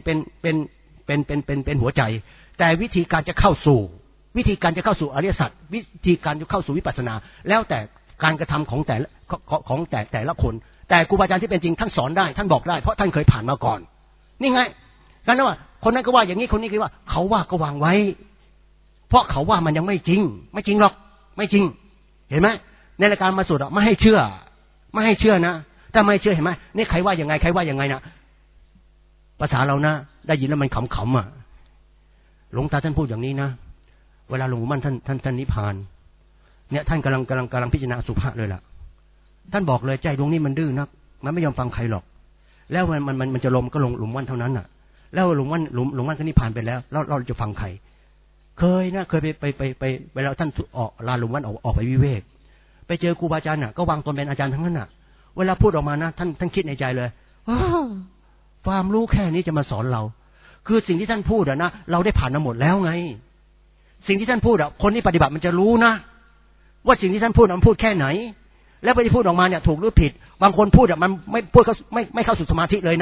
เป็นหัวใจแต่วิธีการจะเข้าสู่อริยสัจวิธีการจะเข้าสู่วิปัสสนาแล้วแต่การกระทำของแต่ละคนแต่ครูบาอาจารย์ที่เป็นจริงท่านสอนได้ท่านบอกได้เพราะท่านเคยผ่านมาก่อนนี่ไงกันนะว่าคนนั้นก็ว่าอย่างนี้คนนี้ก็ว่าเขาว่าก็วางไว้เพราะเขาว่ามันยังไม่จริงหรอกไม่จริงเห็นไหมในรายการมาสุดไม่ให้เชื่อนะถ้าไม่เชื่อเห็นไหมนี่ใครว่ายังไงนะภาษาเรานะได้ยินแล้วมันขำอ่ะหลวงตาท่านพูดอย่างนี้นะเวลาหลวงปู่มั่นท่านนิพพานเนี่ยท่านกำลังพิจารณาสุภาพเลยล่ะท่านบอกเลยใจดวงนี้มันดื้อนักมันไม่ยอมฟังใครหรอกแล้วมันจะลมก็ลงหลุมวันเท่านั้นน่ะแล้วหลุมวันก็นิพพานไปแล้วเราจะฟังใครเคยไปเวลาท่านออกลาหลุมวันออกไปวิเวกไปเจอครูบาอาจารย์น่ะก็วางตนเป็นอาจารย์ทั้งนั้นน่ะเวลาพูดออกมานะท่านคิดในใจเลยความรู้แค่นี้จะมาสอนเราคือสิ่งที่ท่านพูดนะเราได้ผ่านมาหมดแล้วไงสิ่งที่ท่านพูดคนที่ปฏิบัติมันจะรู้นะว่าสิ่งที่ท่านพูดมันพูดแค่ไหนแล้วไปที่พูดออกมาเนี่ยถูกหรือผิดบางคนพูดมันไม่พูดไม่เข้าสู่สมาธิเลยนะ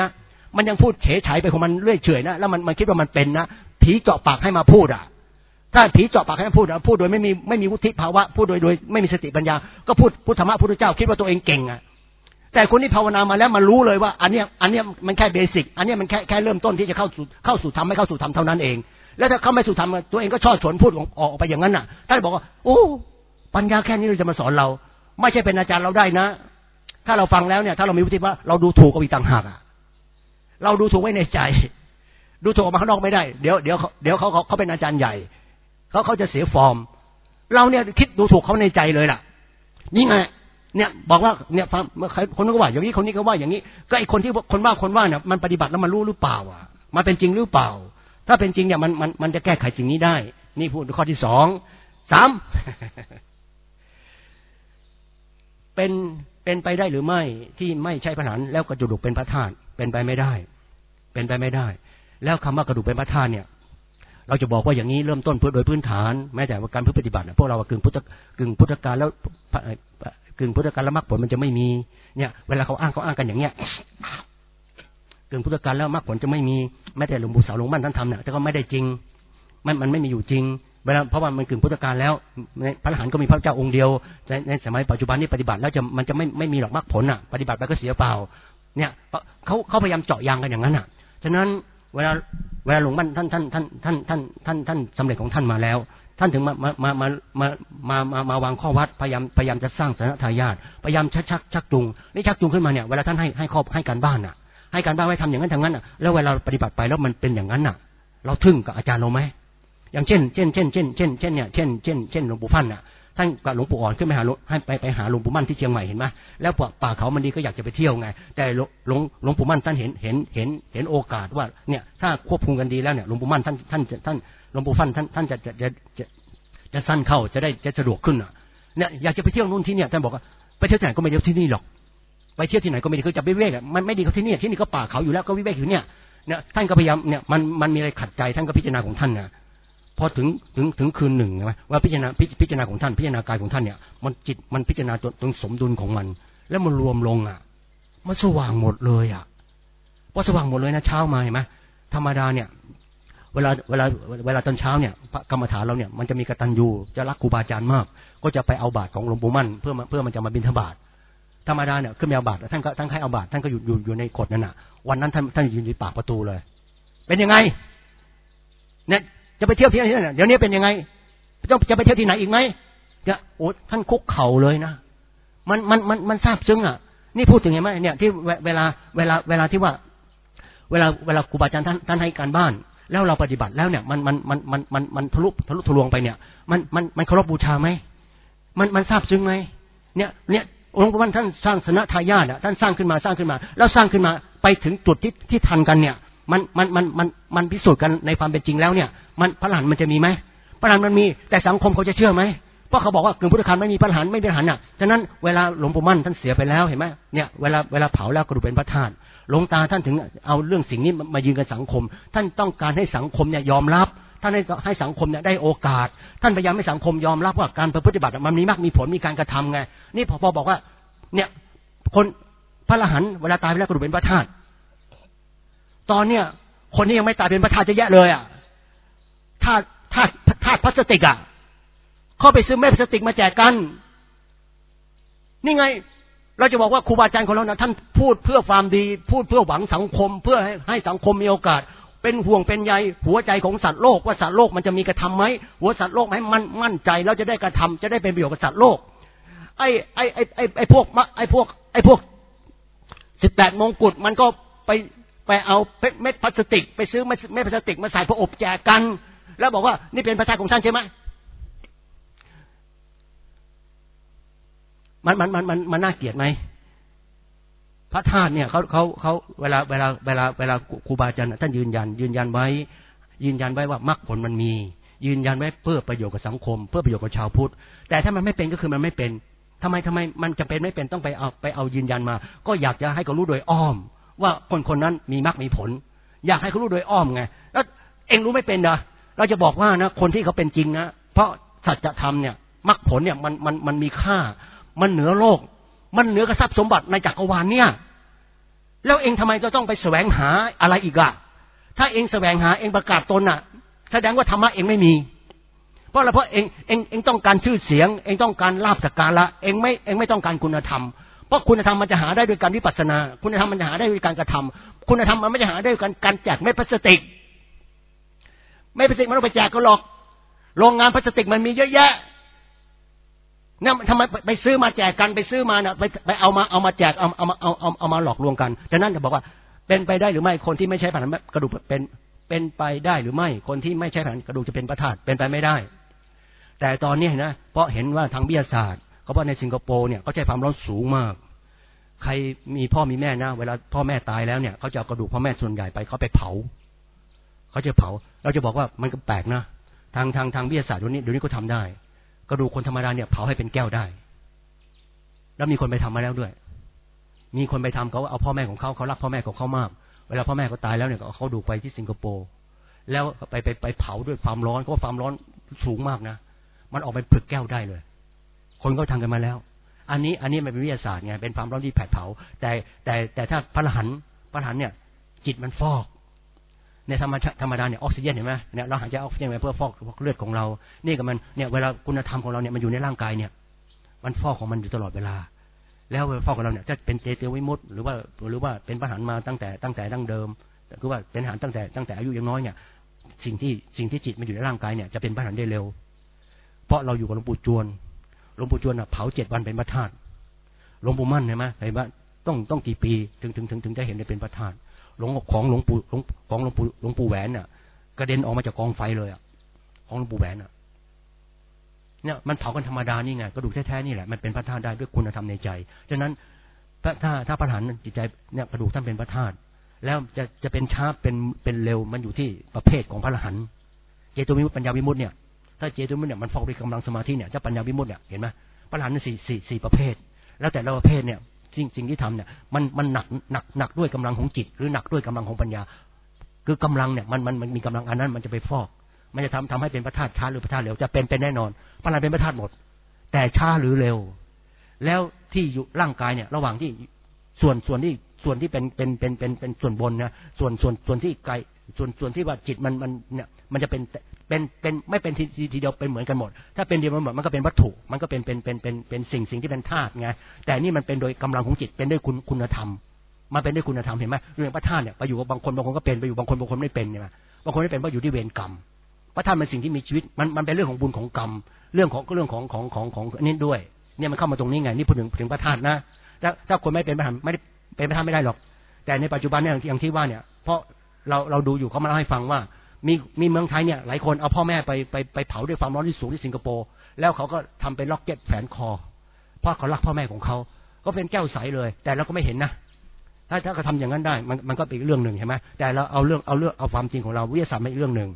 มันยังพูดเฉยๆไปของมันเรื่อยเฉยนะแล้วมันคิดว่ามันเป็นนะผีเจาะปากให้มาพูดอ่ะถ้าผีเจาะปากให้มาพูดพูดโดยไม่มีวุฒิภาวะพูดโดยไม่มีสติปัญญาก็พูดธรรมะพุทธเจ้าคิดว่าตัวเองเก่งอ่ะแต่คนที่ภาวนามาแล้วมันรู้เลยว่าอันเนี้ยมันแค่เบสิกอันเนี้ยมันแค่เริ่มต้นที่จะเข้าสู่ธรรมไม่เข้าสู่ธรรมเท่านั้นเองแล้วถ้าเข้าไม่สู่ธรรมตัวเองก็ชอบฉนพูดออกไปอย่างนั้นน่ะท่านบอกว่าโอ้ปัญญาแค่นี้เราจะมาสอนเราไม่ใช่เป็นอาจารย์เราได้นะถ้าเราฟังแล้วเนี่ยถ้าเรามีวุฒิว่าเราดูถูกกับอีกต่างหากอ่ะเราดูถูกไว้ในใจดูถูกออกมาข้างนอกไม่ได้เดี๋ยวเขาเป็นอาจารย์ใหญ่เขาจะเสียฟอร์มเราเนี่ยคิดดูถูกเขาในใจเลยล่ะนี่ไงเนี่ยบอกว่าเนี่ยคนนู้นก็ว่าอย่างนี้คนนี้ก็ว่าอย่างนี้ก็ไอคนที่คนว่าเนี่ยมันปฏิบัติแล้วมันรู้หรือเปล่าอ่ะมันเป็นจริงหรือเปล่าถ้าเป็นจริงเนี่ยมันจะแก้ไขสิ่งนี้ได้นี่พูดข้อที่3เป็นไปได้หรือไม่ที่ไม่ใช่พระหันแล้วกระดูกเป็นพระธาตุเป็นไปไม่ได้แล้วคำว่ากระดูกเป็นพระธาตุเนี่ยเราจะบอกว่าอย่างนี้เริ่มต้นโดยพื้นฐานแม้แต่ว่าการปฏิบัติพวกเรากึ่งพุทธกาลแล้วกึ่งพุทธกาลแล้วมรรคผลมันจะไม่มีเนี่ยเวลาเขาอ้างกันอย่างเงี้ยกึ่งพุทธกาลแล้วมรรคผลจะไม่มีแม้แต่หลวงปู่สาวหลวงมั่นท่านทำเนี่ยแต่ก็ไม่ได้จริงมันไม่มีอยู่จริงเวลาเพราะว่ามันกึ่งพุทธกาลแล้วพระอรหันต์ก็มีพระเจ้าองค์เดียวในสมัยปัจจุบันนี้ปฏิบัติแล้วมันจะไม่มีหรอกมรรคผลอ่ะปฏิบัติไปก็เสียเปล่าเนี่ยเขาพยายามเจาะยางกันอย่างนั้นอ่ะฉะนั้นเวลาหลวงมั่นท่านสำเร็จของท่านมาแล้วท่านถึงมาวางข้อวัดพยายามจะสร้างสนทายาทพยายามชักจูงนี่ชักจูงขึ้นมาเนี่ยเวลาท่านให้การบ้านอ่ะให้การบ้านไว้ทำอย่างนั้นทำงั้นอ่ะแล้วเวลาปฏิบัติไปแล้วมันเป็นอย่างนั้นอ่ะเราทึ่งกับอาจารย์เราไหมอย่างเช่นหลวงปู่พันธ์น่ะท่านกับหลวงปู่อ่อนขึ้นไปหาไปหาหลวงปู่มั่นที่เชียงใหม่เห็นไหมแล้วป่าเขามันดีก็อยากจะไปเที่ยวไงแต่หลวงปู่มั่นท่านเห็นโอกาสว่าเนี่ยถ้าควบคุมกันดีแล้วเนี่ยหลวงปู่มั่นท่านหลวงปู่พันธ์ท่านจะสั้นเข้าจะสะดวกขึ้นอ่ะเนี่ยอยากจะไปเที่ยวนู่นที่เนี่ยท่านบอกว่าไปเที่ยวไหนก็ไม่ดีที่นี่หรอกไปเที่ยวที่ไหนก็ไม่ดีคือจะไปวิเวกมันไม่ดีกว่าที่นี่ก็ป่าเขาอยู่แล้วก็วิเวกอยู่เนี่ยท่านก็พยายามเนี่ยมันมีอะไรขัดใจท่านก็พิจารณาของท่านนะพอถึงคืนหนึ่งใช่ไหมว่าพิจารณาของท่านพิจารณากายของท่านเนี่ยมันพิจารณาจนสมดุลของมันแล้วมันรวมลงอ่ะมันสว่างหมดเลยอ่ะพอสว่างหมดเลยนะเช้ามาเห็นไหมธรรมดาเนี่ยเวลาตอนเช้าเนี่ยพระกรรมฐานเราเนี่ยมันจะมีกตัญญูจะรักครูบาอาจารย์มากก็จะไปเอาบาตรของหลวงปู่มั่นเพื่อมันจะมาบิณฑบาตธรรมดาเนี่ยขึ้นไปเอาบาตรท่านให้เอาบาตรท่านก็อยู่ในกฎนั่นน่ะวันนั้นท่านยืนอยู่ปากประตูเลยเป็นยังไงเนี่ยจะไปเที่ยวที่ไหนเนี่ยเดี๋ยวนี้เป็นยังไงจะไปเที่ยวที่ไหนอีกไหมเนี่ยโอ้ท่านคุกเข่าเลยนะมันซาบซึ้งอ่ะนี่พูดถึงไงไหมเนี่ยที่เวลาที่ว่าเวลาครูบาอาจารย์ท่านให้การบ้านแล้วเราปฏิบัติแล้วเนี่ยมันทะลุทะลวงไปเนี่ยมันเคารพบูชาไหมมันซาบซึ้งไหมเนี่ยองค์พระท่านสร้างสนทายาทอ่ะท่านสร้างขึ้นมาแล้วสร้างขึ้นมาไปถึงจุดที่ทันกันเนี่ยมันพิสูจน์กันในความเป็นจริงแล้วเนี่ยพระอรหันต์มันจะมีไหมพระอรหันต์มันมีแต่สังคมเขาจะเชื่อไหมเพราะเขาบอกว่ากึ่งพุทธคาลไม่มีพระอรหันต์ไม่มีพระอรหันต์น่ะฉะนั้นเวลาหลวงปู่มั่นท่านเสียไปแล้วเห็นไหมเนี่ยเวลาเผาแล้วกระดูกเป็นพระธาตุหลวงตาท่านถึงเอาเรื่องสิ่งนี้มายืนกับสังคมท่านต้องการให้สังคมเนี่ยยอมรับท่านให้สังคมเนี่ยได้โอกาสท่านพยายามให้สังคมยอมรับว่าการปฏิบัติมันมีมรรคมีผลมีการกระทำไงนี่พอบอกว่าเนี่ยคนพระอรหันต์เวลาตายไปแล้วกระดูกเป็นพระธาตุตอนเนี้ยคนนี้ยังไม่ตายเป็นพระธาตุจะแย่เลยอ่ะธาตุพลาสติกอ่ะเข้าไปซื้อเม็ดพลาสติกมาแจกกันนี่ไงเราจะบอกว่าครูบาอาจารย์ของเรานะท่านพูดเพื่อความดีพูดเพื่อหวังสังคมเพื่อให้สังคมมีโอกาสเป็นห่วงเป็นใยหัวใจของสัตว์โลกว่าสัตว์โลกมันจะมีกระทำไหมหัวสัตว์โลกให้มันมั่นใจแล้วจะได้กระทำจะได้เป็นประโยชน์กับสัตว์โลกไอ้พวก18มงกุฎมันก็ไปเอาเม็ดพลาสติกไปซื้อเม็ดพลาสติกมาใส่พระอบแจกกันแล้วบอกว่านี่เป็นพระธาตุของท่านใช่ไหมมันน่าเกลียดไหมพระธาตุเนี่ยเขาเวลาครูบาอาจารย์ท่านยืนยันไว้ว่ามรรคผลมันมียืนยันไว้เพื่อประโยชน์กับสังคมเพื่อประโยชน์กับชาวพุทธแต่ถ้ามันไม่เป็นก็คือมันไม่เป็นทำไมมันจะเป็นไม่เป็นต้องไปเอายืนยันมาก็อยากจะให้เขารู้โดยอ้อมว่าคนนั้นมีมรรคมีผลอยากให้เขารู้โดยอ้อมไงแล้วเองรู้ไม่เป็นนะเราจะบอกว่านะคนที่เขาเป็นจริงนะเพราะสัจธรรมเนี่ยมรรคผลเนี่ยมันมีค่ามันเหนือโลกมันเหนือกระทรัพย์สมบัติในจักรวาลเนี่ยแล้วเองทำไมจะต้องไปแสวงหาอะไรอีกอ่ะถ้าเองแสวงหาเองประกาศตนอ่ะแสดงว่าธรรมะเองไม่มีเพราะอะไรเพราะเองต้องการชื่อเสียงเองต้องการลาภสักการะเองไม่ต้องการคุณธรรมเพราะคุณธรรมมันจะหาได้ด้วยการวิปัสสนาคุณธรรมมันจะหาได้ด้วยการกระทำคุณธรรมมันไม่จะหาได้ด้วยการแจกเม็ดพลาสติกไม่พลาสติกมันต้องไปแจกก็หรอกโรงงานพลาสติกมันมีเยอะแยะเนี่ยทำไมไปซื้อมาแจกกันไปซื้อมาเนี่ยไปเอามาแจกเอามาหลอกลวงกันฉะนั้นจะบอกว่าเป็นไปได้หรือไม่คนที่ไม่ใช้ผ่านกระดูกเป็นไปได้หรือไม่คนที่ไม่ใช้ผ่านกระดูกจะเป็นพระธาตุเป็นไปไม่ได้แต่ตอนนี้นะเพราะเห็นว่าทางวิทยาศาสตร์เขาบอกในสิงคโปร์เนี่ยเขาใช้ความร้อนสูงมากใครมีพ่อมีแม่นะเวลาพ่อแม่ตายแล้วเนี่ยเขาจะเอากระดูกพ่อแม่ส่วนใหญ่ไปเขาไปเผาเขาจะเผาเราจะบอกว่ามันก็แปลกนะทางวิทยาศาสตร์เดี๋ยวนี้ก็ทำได้กระดูกคนธรรมดาเนี่ยเผาให้เป็นแก้วได้แล้วมีคนไปทำมาแล้วด้วยมีคนไปทำเขาเอาพ่อแม่ของเขารักพ่อแม่ของเขามากเวลาพ่อแม่เขาตายแล้วเนี่ยเขาดูไปที่สิงคโปร์แล้วไปเผาด้วยความร้อนเพราะความร้อนสูงมากนะมันออกเป็นผึกแก้วได้เลยคนก็ทำกันมาแล้วอันนี้มันเป็นวิทยาศาสตร์ไงเป็นความร้อนที่แผดเผาแต่ถ้าพระอรหันต์เนี่ยจิตมันฟอกในธรรมดาเนี่ยออกซิเจนเห็นไหมเนี่ยเราหายใจออกซิเจนไปเพื่อฟอกเลือดของเรานี่กับมันเนี่ยเวลาคุณธรรมของเราเนี่ยมันอยู่ในร่างกายเนี่ยมันฟอกของมันอยู่ตลอดเวลาแล้วฟอกของเราเนี่ยจะเป็นเตวิมุตต์หรือว่าเป็นพระอรหันต์มาตั้งแต่ดั้งเดิมคือว่าเป็นอรหันต์ตั้งแต่อายุยังน้อยเนี่ยสิ่งที่จิตมันอยู่ในร่างกายเนี่ยจะเป็นพระอรหันต์ได้เร็วเพราะเราอยู่กับหลวงปู่จวนเผา7 วันเป็นพระธาตุหลวงปู่มั่นเห็นไหมต้องกี่ปีถึงจะเห็นได้เป็นพระธาตุหลวงปู่แหวนน่ะกระเด็นออกมาจากกองไฟเลยอ่ะของหลวงปู่แหวนอ่ะเนี่ยมันเผากันธรรมดานี่ไงกระดูกแท้ๆนี่แหละมันเป็นพระธาตุได้ด้วยคุณธรรมในใจฉะนั้นถ้าพระอรหันต์จิตใจเนี่ยกระดูกท่านเป็นพระธาตุแล้วจะเป็นช้าเป็นเร็วมันอยู่ที่ประเภทของพระอรหันต์เจโตวิมุตติปัญญาวิมุตติเนี่ยถ้าเจโตวิมุตติเนี่ยมันฟอกด้วยกำลังสมาธิเนี่ยถ้าปัญญาวิมุตติเนี่ยเห็นไหมพระอรหันต์สี่ประเภทแล้วแต่ละประเภทเนี่ยสิ่งที่ทำเนี่ยมันหนักด้วยกำลังของจิตหรือหนักด้วยกำลังของปัญญาคือกำลังเนี่ยมันมีกำลังอันนั้นมันจะไปฟอกมันจะทำให้เป็นพระธาตุช้าหรือพระธาตุเร็วจะเป็นแน่นอนพระอรหันต์เป็นพระธาตุหมดแต่ช้าหรือเร็วแล้วที่อยู่ร่างกายเนี่ยระหว่างที่ส่วนที่เป็นส่วนบนนะส่วนที่ไกลส่วนที่ว่าจิตมันเนี่ยมันจะเป็นไม่เป็นทีเดียวเป็นเหมือนกันหมดถ้าเป็นเดียวกันหมดมันก็เป็นวัตถุมันก็เป็นสิ่งที่เป็นธาตุไงแต่นี่มันเป็นโดยกำลังของจิตเป็นด้วยคุณธรรมมาเป็นด้วยคุณธรรมเห็นไหมเรื่องพระธาตุเนี่ยไปอยู่กับบางคนก็เป็นไปอยู่บางคนไม่เป็นเนี่ยบางคนไม่เป็นเพราะอยู่ที่เวรกรรมพระธาตุเป็นสิ่งที่มีชีวิตมันเป็นเรื่องของบุญของกรรมเรื่องของนี่ด้วยเนี่ยมันเข้ามาตรงนี้ไงนี่พูดถึงพระธาตุนะถ้าคนไม่เป็นพระธาตุไม่ได้เป็นพระธาตุไม่ได้หรอกแต่ในปัจจุบันเนี่ยอย่างที่ว่าเนี่ยเพราะเราดูอยู่เขามาเล่าให้ฟังว่ามีเมืองไทยเนี่ยหลายคนเอาพ่อแม่ไปเผาด้วยความร้อนที่สูงที่สิงคโปร์แล้วเขาก็ทำเป็นล็อกเก็ตแขวนคอเพราะเขารักพ่อแม่ของเขาก็เป็นแก้วใสเลยแต่เราก็ไม่เห็นนะถ้าเขาทำอย่างนั้นได้มันก็เป็นเรื่องหนึ่งใช่ไหมแต่เราเอาความจริงของเราวิทยาศาสตร์ไม่เรื่องหนึ่ง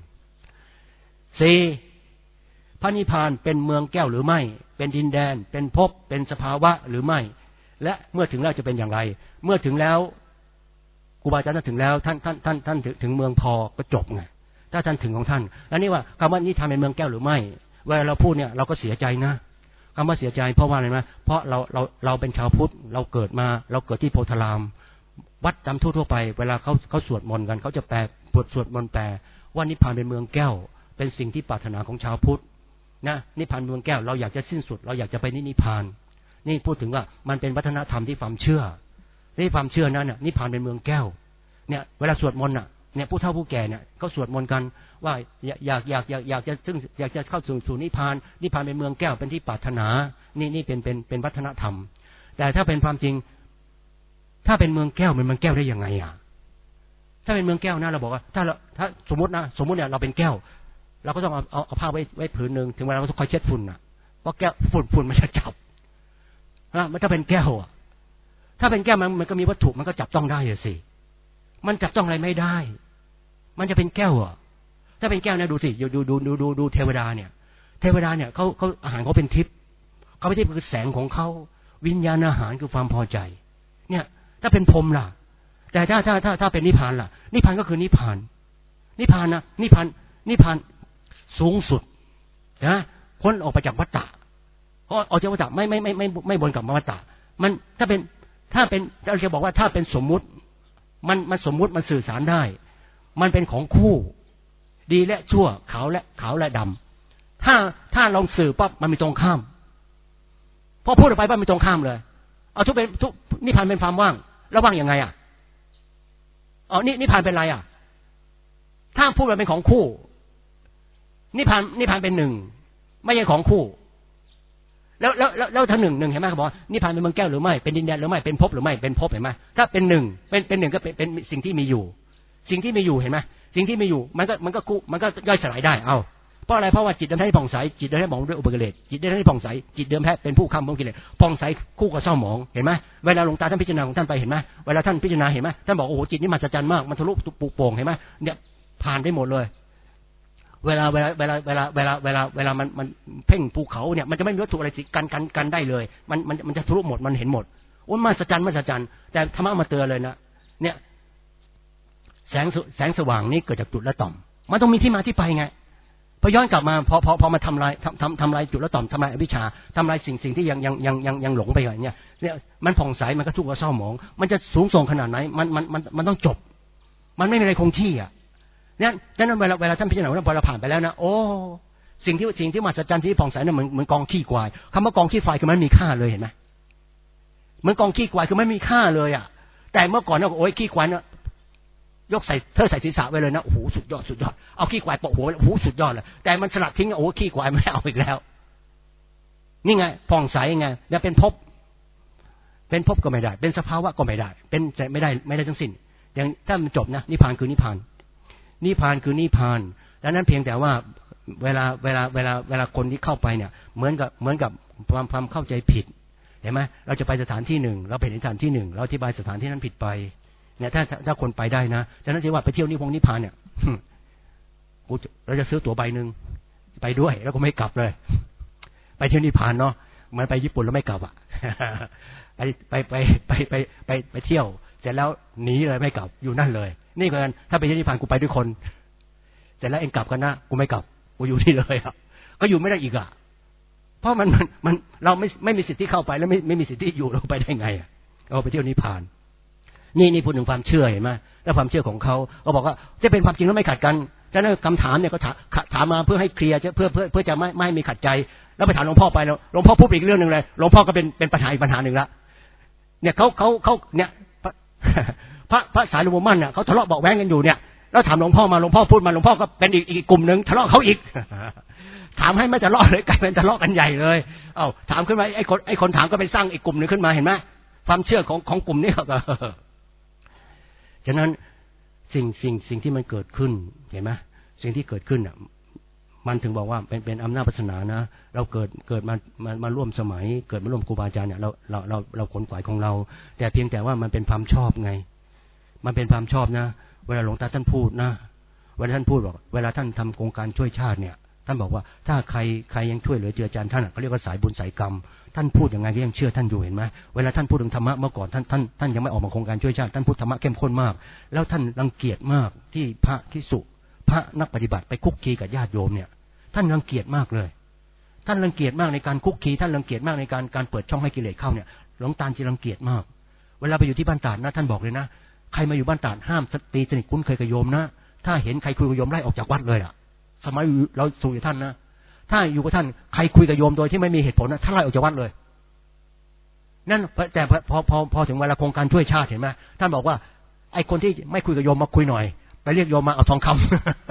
4พระนิพพานเป็นเมืองแก้วหรือไม่เป็นดินแดนเป็นภพเป็นสภาวะหรือไม่และเมื่อถึงแล้วจะเป็นอย่างไรเมื่อถึงแล้วครูบาอาจารย์ถึงแล้วท่านถึงเมืองพอก็จบไงถ้าท่านถึงของท่านแล้วนี่ว่าคำว่านิพพานเป็นเมืองแก้วหรือไม่เวลาเราพูดเนี่ยเราก็เสียใจนะคำว่าเสียใจเพราะว่าอะไรไหมเพราะเราเป็นชาวพุทธเราเกิดที่โพธารามวัดตามทั่วไปเวลาเขาสวดมนต์กันเขาจะแปลสวดมนต์แปลว่านิพพานเป็นเมืองแก้วเป็นสิ่งที่ปรารถนาของชาวพุทธนะนิพพานเมืองแก้วเราอยากจะสิ้นสุดเราอยากจะไปนิพพานนี่พูดถึงว่ามันเป็นวัฒนธรรมที่ความเชื่อที่ความเชื่อนั้นน่ะนิพพานเป็นเมืองแก้วเนี่ยเวลาสวดมนต์น่ะเนี่ยผู้เฒ่าผู้แก่เนี่ยเขาสวดมนต์กันว่าอยากจะเข้าสู่นิพพานเป็นเมืองแก้วเป็นที่ปรารถนานี่เป็นวัฒนธรรมแต่ถ้าเป็นความจริงถ้าเป็นเมืองแก้วมันแก้วได้ยังไงอ่ะถ้าเป็นเมืองแก้วนะเราบอกว่าถ้าสมมติเนี่ยเราเป็นแก้วเราก็ต้องเอาผ้าไว้ผืนนึงถึงเวลาเราต้องคอยเช็ดฝุ่นน่ะเพราะแก้วฝุ่นมันจะจับมันถ้าเป็นแก้วอ่ะถ้าเป็นแก้วมันก็มีวัตถุมันก็จับต้องได้สิมันจับต้องอะไรไม่ได้มันจะเป็นแก้วอ่ะถ้าเป็นแก้วนะดูสิดูเทวดาเนี่ยเขาอาหารเขาเป็นทิพย์เขาเป็นทิพย์คือแสงของเขาวิญญาณอาหารคือความพอใจเนี่ยถ้าเป็นพรหมล่ะแต่ถ้าเป็นนิพพานล่ะนิพพานก็คือนิพพานนะนิพพานสูงสุดนะพ้นออกไปจากวัฏฏะออกจากวัฏฏะไม่บนกับวัฏฏะมันถ้าเป็นเราจะบอกว่าถ้าเป็นสมมุติมันสมมุติมันสื่อสารได้มันเป็นของคู่ดีและชั่วขาวและดำถ้าลองสื่อปั๊บมันมีตรงข้ามพอพูดออกไปปั๊บมีตรงข้ามเลยเอาทุกนิพพานเป็นความว่างแล้วว่างยังไงนิพพานเป็นอะไรถ้าพูดมันเป็นของคู่นิพพานเป็นหนึ่งไม่ใช่ของคู่แล้วถ้าหนึ่งเห็นไหมเขาบอกนิพพานเป็นเมืองแก้วหรือไม่เป็นดินแดนหรือไม่เป็นภพหรือไม่เป็นภพเห็นไหมถ้าเป็นหนึ่งเป็นหนึ่งก็เป็นสิ่งที่มีอยู่สิ่งที่มีอยู่เห็นไหมสิ่งที่มีอยู่มันก็ย่อยสลายได้เพราะอะไรเพราะว่าจิตเดิมแท้ที่ผ่องใสจิตเดิมแท้มองด้วยอุปกิเลสจิตเดิมแท้ที่ผ่องใสจิตเดิมแท้เป็นผู้ค้ำของกิเลสผ่องใสคู่กับเศร้าหมองเห็นไหมเวลาหลวงตาท่านพิจารณาของท่านไปเห็นไหมเวลาท่านพิจารณาเห็นไหมท่านบอกโอ้โหจิตนี้มหัศจรรย์มากมันทะลุปุโป่งเห็นไหมเนี่ยผ่านได้หมดเลยเวลามันเพ่งภูเขาเนี่ยมันจะไม่มีวัตถุอะไรกันได้เลยมันจะทะลุหมดมันเห็นหมดโอ้มหัศจรรย์แต่ธรรมะมาเตือนเลยนะเนี่ยแสงสว่างนี้เกิดจากจุดละต่อมมันต้องมีที่มาที่ไปไงพอย้อนกลับมาพอมาทำลายจุดละต่อมทำลายอวิชชาทำลายสิ่งที่ยังหลงไปอย่างเงี้ยเนี่ยมันผ่องใสมันก็ทุกข์กับเศร้าหมองมันจะสูงส่งขนาดไหนมันต้องจบมันไม่มีอะไรคงที่เนี่ยดังนั้นเวลาท่านพิจารณาพอเราผ่านไปแล้วนะโอ้สิ่งที่มหัศจรรย์ที่ผ่องใสเนี่ยเหมือนกองขี้ควายคำว่ากองขี้ควายคือมันมีค่าเลยเห็นไหมเหมือนกองขี้ควายคือไม่มีค่าเลยแต่เมื่อก่อนเนี่ยโอ้ยขี้ควายเนี่ยยกใส่ศีรษะไว้เลยนะโอ้โหสุดยอดเอาขี้ควายโปะหัวโอ้โหสุดยอดเลยแต่มันสลัดทิ้งโอ้ขี้ควายไม่เอาอีกแล้วนี่ไงผ่องใสไงเนี่ยเป็นภพก็ไม่ได้เป็นสภาวะก็ไม่ได้เป็นไม่ได้ทั้งสิ้นอย่างถ้ามันจบนะนิพพานคือนิพพานคือนิพพานดังนั้นเพียงแต่ว่าเวลาคนที่เข้าไปเนี่ยเหมือนกับความเข้าใจผิดเห็นไหมเราจะไปสถานที่หนึ่งเราไปเห็นสถานที่หนึ่งเราอธิบายสถานที่นั้นผิดไปเนี่ยถ้าคนไปได้นะฉะนั้นจะว่าไปเที่ยวนิพพานเนี่ยเราจะซื้อตั๋วใบหนึ่งไปด้วยแล้วก็ไม่กลับเลยไปเที่ยวนิพพานเนาะเหมือนไปญี่ปุ่นแล้วไม่กลับไปเที่ยวเสร็จแล้วหนีเลยไม่กลับอยู่นั่นเลยนี่เหมือนกันถ้าไปเที่ยวนิพพานกูไปด้วยคนเสร็จแล้วเองกลับกันนะกูไม่กลับกูอยู่ที่เลยก็อยู่ไม่ได้อีกเพราะมันเราไม่มีสิทธิ์ที่เข้าไปแล้วไม่มีสิทธิ์ที่อยู่เราไปได้ไงเราไปเที่ยวนิพพานนี่พูดถึงความเชื่อเห็นไหมแล้วความเชื่อของเขาบอกว่าจะเป็นความจริงแล้วไม่ขัดกันฉะนั้นคำถามเนี่ยก็ถามมาเพื่อให้เคลียร์เพื่อจะไม่มีขัดใจแล้วไปถามหลวงพ่อไปแล้วหลวงพ่อพูดอีกเรื่องนึงเลยหลวงพ่อก็เป็นปัญหาอีกปัญหาหนึ่งละเนี่ยเขาเนี่ยพระสายหลวงปู่มั่นเนี่ยเขาทะเลาะเบาแว้งกันอยู่เนี่ยแล้วถามหลวงพ่อมาหลวงพ่อพูดมาหลวงพ่อก็เป็นอีกกลุ่มนึงทะเลาะเขาอีกถามให้ไม่ทะเลาะเลยกลายเป็นทะเลาะกันใหญ่เลยถามขึ้นมาไอ้คนถามก็ไปสร้างอีกกลุ่มนึงขึ้นมาเห็นไหมความเชื่อของกลุ่มนี้ก็ฉะนั้นสิ่งที่มันเกิดขึ้นเห็นไหมสิ่งที่เกิดขึ้นมันถึงบอกว่าเป็นอำนาจศาสนานะเราเกิดมาร่วมสมัยเกิดมาร่วมครูบาอาจารย์เนี่ยเราขนขวายของเราแต่เพียงแต่ว่ามันเป็นความชอบไงมันเป็นความชอบนะเวลาหลวงตาท่านพูดนะเวลาท่านพูดบอกเวลาท่านทำโครงการช่วยชาติเนี่ยท่านบอกว่าถ้าใครยังช่วยเหลือเจือจานท่านเขาเรียกว่าสายบุญสายกรรมท่านพูดอย่างไงก็ยังเชื่อท่านอยู่เห็นไหมเวลาท่านพูดถึงธรรมะเมื่อก่อนท่านยังไม่ออกมาโครงการช่วยชาติท่านพูดธรรมะเข้มข้นมากแล้วท่านรังเกียจมากที่พระภิกษุพระนักปฏิบัติไปคุกคีกับญาติโยมเนี่ยท่านรังเกียจมากเลยท่านรังเกียจมากในการคุกคีท่านรังเกียจมากในการเปิดช่องให้กิเลสเข้าเนี่ยหลวงตาจีรังเกียจมากเวลาไปอยู่ที่บ้านตาดนะท่านบอกเลยนะใครมาอยู่บ้านตาดห้ามตีสนิทคุ้นเคยกับโยมนะถ้าเห็นใครคุยกับโยมไล่ออกจากวัดเลยสมัยเราสู่ท่านนะถ้าอยู่กับท่านใครคุยกับโยมโดยที่ไม่มีเหตุผลนะท่านไล่ออกจากวัดเลยนั่นแต่พอถึงเวลาโครงการช่วยชาติเห็นไหมท่านบอกว่าไอ้คนที่ไม่คุยกับโยมมาคุยหน่อยไปเรียกโยมมาเอาทองคำ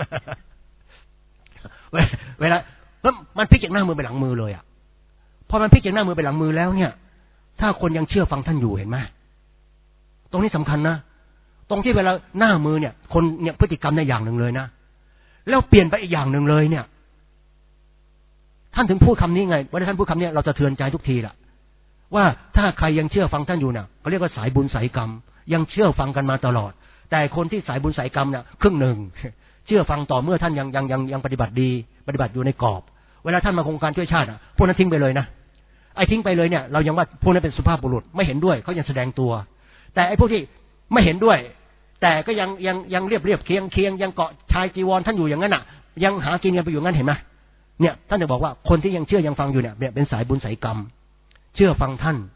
เวลามันพลิกจากหน้ามือไปหลังมือเลยพอมันพลิกจากหน้ามือไปหลังมือแล้วเนี่ยถ้าคนยังเชื่อฟังท่านอยู่เห็นไหมตรงนี้สำคัญนะตรงที่เวลาหน้ามือเนี่ยคนเนี่ยพฤติกรรมในอย่างหนึ่งเลยนะแล้วเปลี่ยนไปอีกอย่างหนึ่งเลยเนี่ยท่านถึงพูดคำนี้ไงเวลาท่านพูดคำนี้เราจะเทือนใจทุกทีล่ะว่าถ้าใครยังเชื่อฟังท่านอยู่เนี่ยเขาเรียกว่าสายบุญสายกรรมยังเชื่อฟังกันมาตลอดแต่คนที่สายบุญสายกรรมเนี่ยครึ่งหนึ่งเชื่อฟังต่อเมื่อท่านยังปฏิบัติดีปฏิบัติอยู่ในกรอบเวลาท่านมาโครงการช่วยชาติพวกนั้นทิ้งไปเลยนะไอ้ทิ้งไปเลยเนี่ยเรายังว่าพวกนั้นเป็นสุภาพบุรุษไม่เห็นด้วยเขายังแสดงตัวแต่ไอ้พวกที่ไม่เห็นด้วยแต่ก็ยังเรียบเคียงยังเกาะชายจีวรท่านอยู่อย่างนั้นยังหากินกันไปอยู่งั้นเห็นไหมเนี่ยท่านจะบอกว่าคนที่ยังเชื่อยังฟังอยู่เนี่ยเป็นสายบุญสายกรรมเชื่อฟังท่าน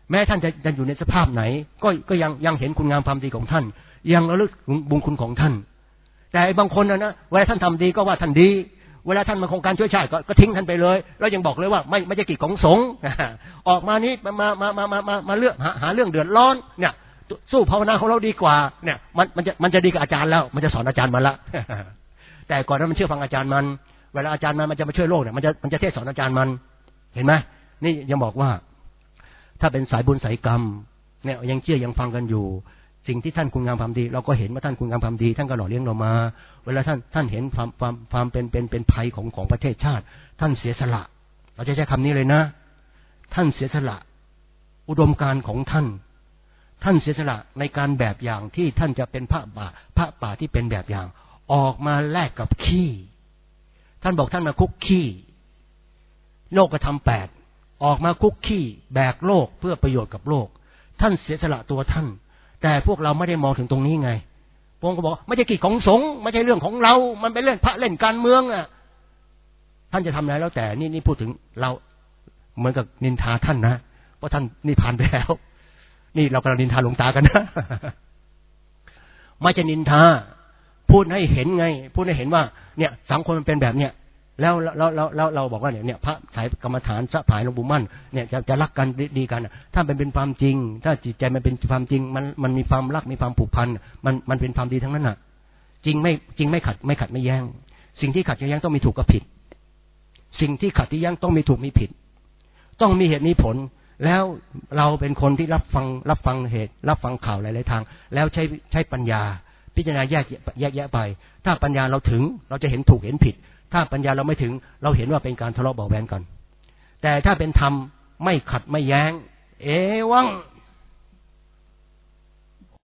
แม้ท่านจะอยู่ในสภาพไหนก็ยังเห็นคุณงามความดีของท่านยังระลึกถึงบุญคุณของท่านแต่บางคนนะเวลาท่านทำดีก็ว่าท่านดีเวลาท่านมาโครงการช่วยชาติก็ทิ้งท่านไปเลยแล้วยังบอกเลยว่าไม่ใช่กิจของสงฆ์ออกมานี้มาเลือกหาเรื่องเดือดร้อนเนี่ยสู้ภาวนาของเราดีกว่าเนี่ยมันจะดีกับอาจารย์แล้วมันจะสอนอาจารย์มันละแต่ก่อนนั้นมันเชื่อฟังอาจารย์มันเวลาอาจารย์มันจะมาช่วยโลกเนี่ยมันจะเทศสอนอาจารย์มันเห็นไหมนี่ยังบอกว่าถ้าเป็นสายบุญสายกรรมเนี่ยยังเชื่อยังฟังกันอยู่สิ่งที่ท่านคุณงามความดีเราก็เห็นว่าท่านคุณงามความดีท่านก็หล่อเลี้ยงเรามาเวลาท่านเห็นความเป็นภัยของประเทศชาติท่านเสียสละเราจะใช้คำนี้เลยนะท่านเสียสละอุดมการณ์ของท่านเสียสละในการแบบอย่างที่ท่านจะเป็นพระป่าที่เป็นแบบอย่างออกมาแลกกับขี้ท่านบอกท่านมาคุกขี้โลกธรรม 8ออกมาคุกขี้แบกโลกเพื่อประโยชน์กับโลกท่านเสียสละตัวท่านแต่พวกเราไม่ได้มองถึงตรงนี้ไงพวกก็บอกไม่ใช่กิจของสงฆ์ไม่ใช่เรื่องของเรามันเป็นเรื่องพระเล่นการเมืองอ่ะท่านจะทำอะไรแล้วแต่นี่พูดถึงเราเหมือนกับนินทาท่านนะเพราะท่านนิพพานไปแล้วนี่เรากำลังนินทาหลวงตากันนะไม่ใช่นินทาพูดให้เห็นไงพูดให้เห็นว่าเนี่ยสังคมมันเป็นแบบเนี้ยแล้วเราบอกว่าเนี่ยพระสายกรรมฐานพระผายหลวงปู่มั่นเนี่ยจะรักกันดีกันถ้าเป็นความจริงถ้าจิตใจมันเป็นความจริงมันมีความรักมีความผูกพันมันเป็นความดีทั้งนั้นน่ะจริงไม่ขัดไม่แย้งสิ่งที่ขัดแย้งต้องมีถูกกับผิดสิ่งที่ขัดที่แย้งต้องมีถูกมีผิดต้องมีเหตุมีผลแล้วเราเป็นคนที่รับฟังเหตุรับฟังข่าวหลายๆทางแล้วใช้ปัญญาพิจารณาแยกแยะไปถ้าปัญญาเราถึงเราจะเห็นถูกเห็นผิดถ้าปัญญาเราไม่ถึงเราเห็นว่าเป็นการทะเลาะเบาะแว้งกันแต่ถ้าเป็นธรรมไม่ขัดไม่แย้งเอวัง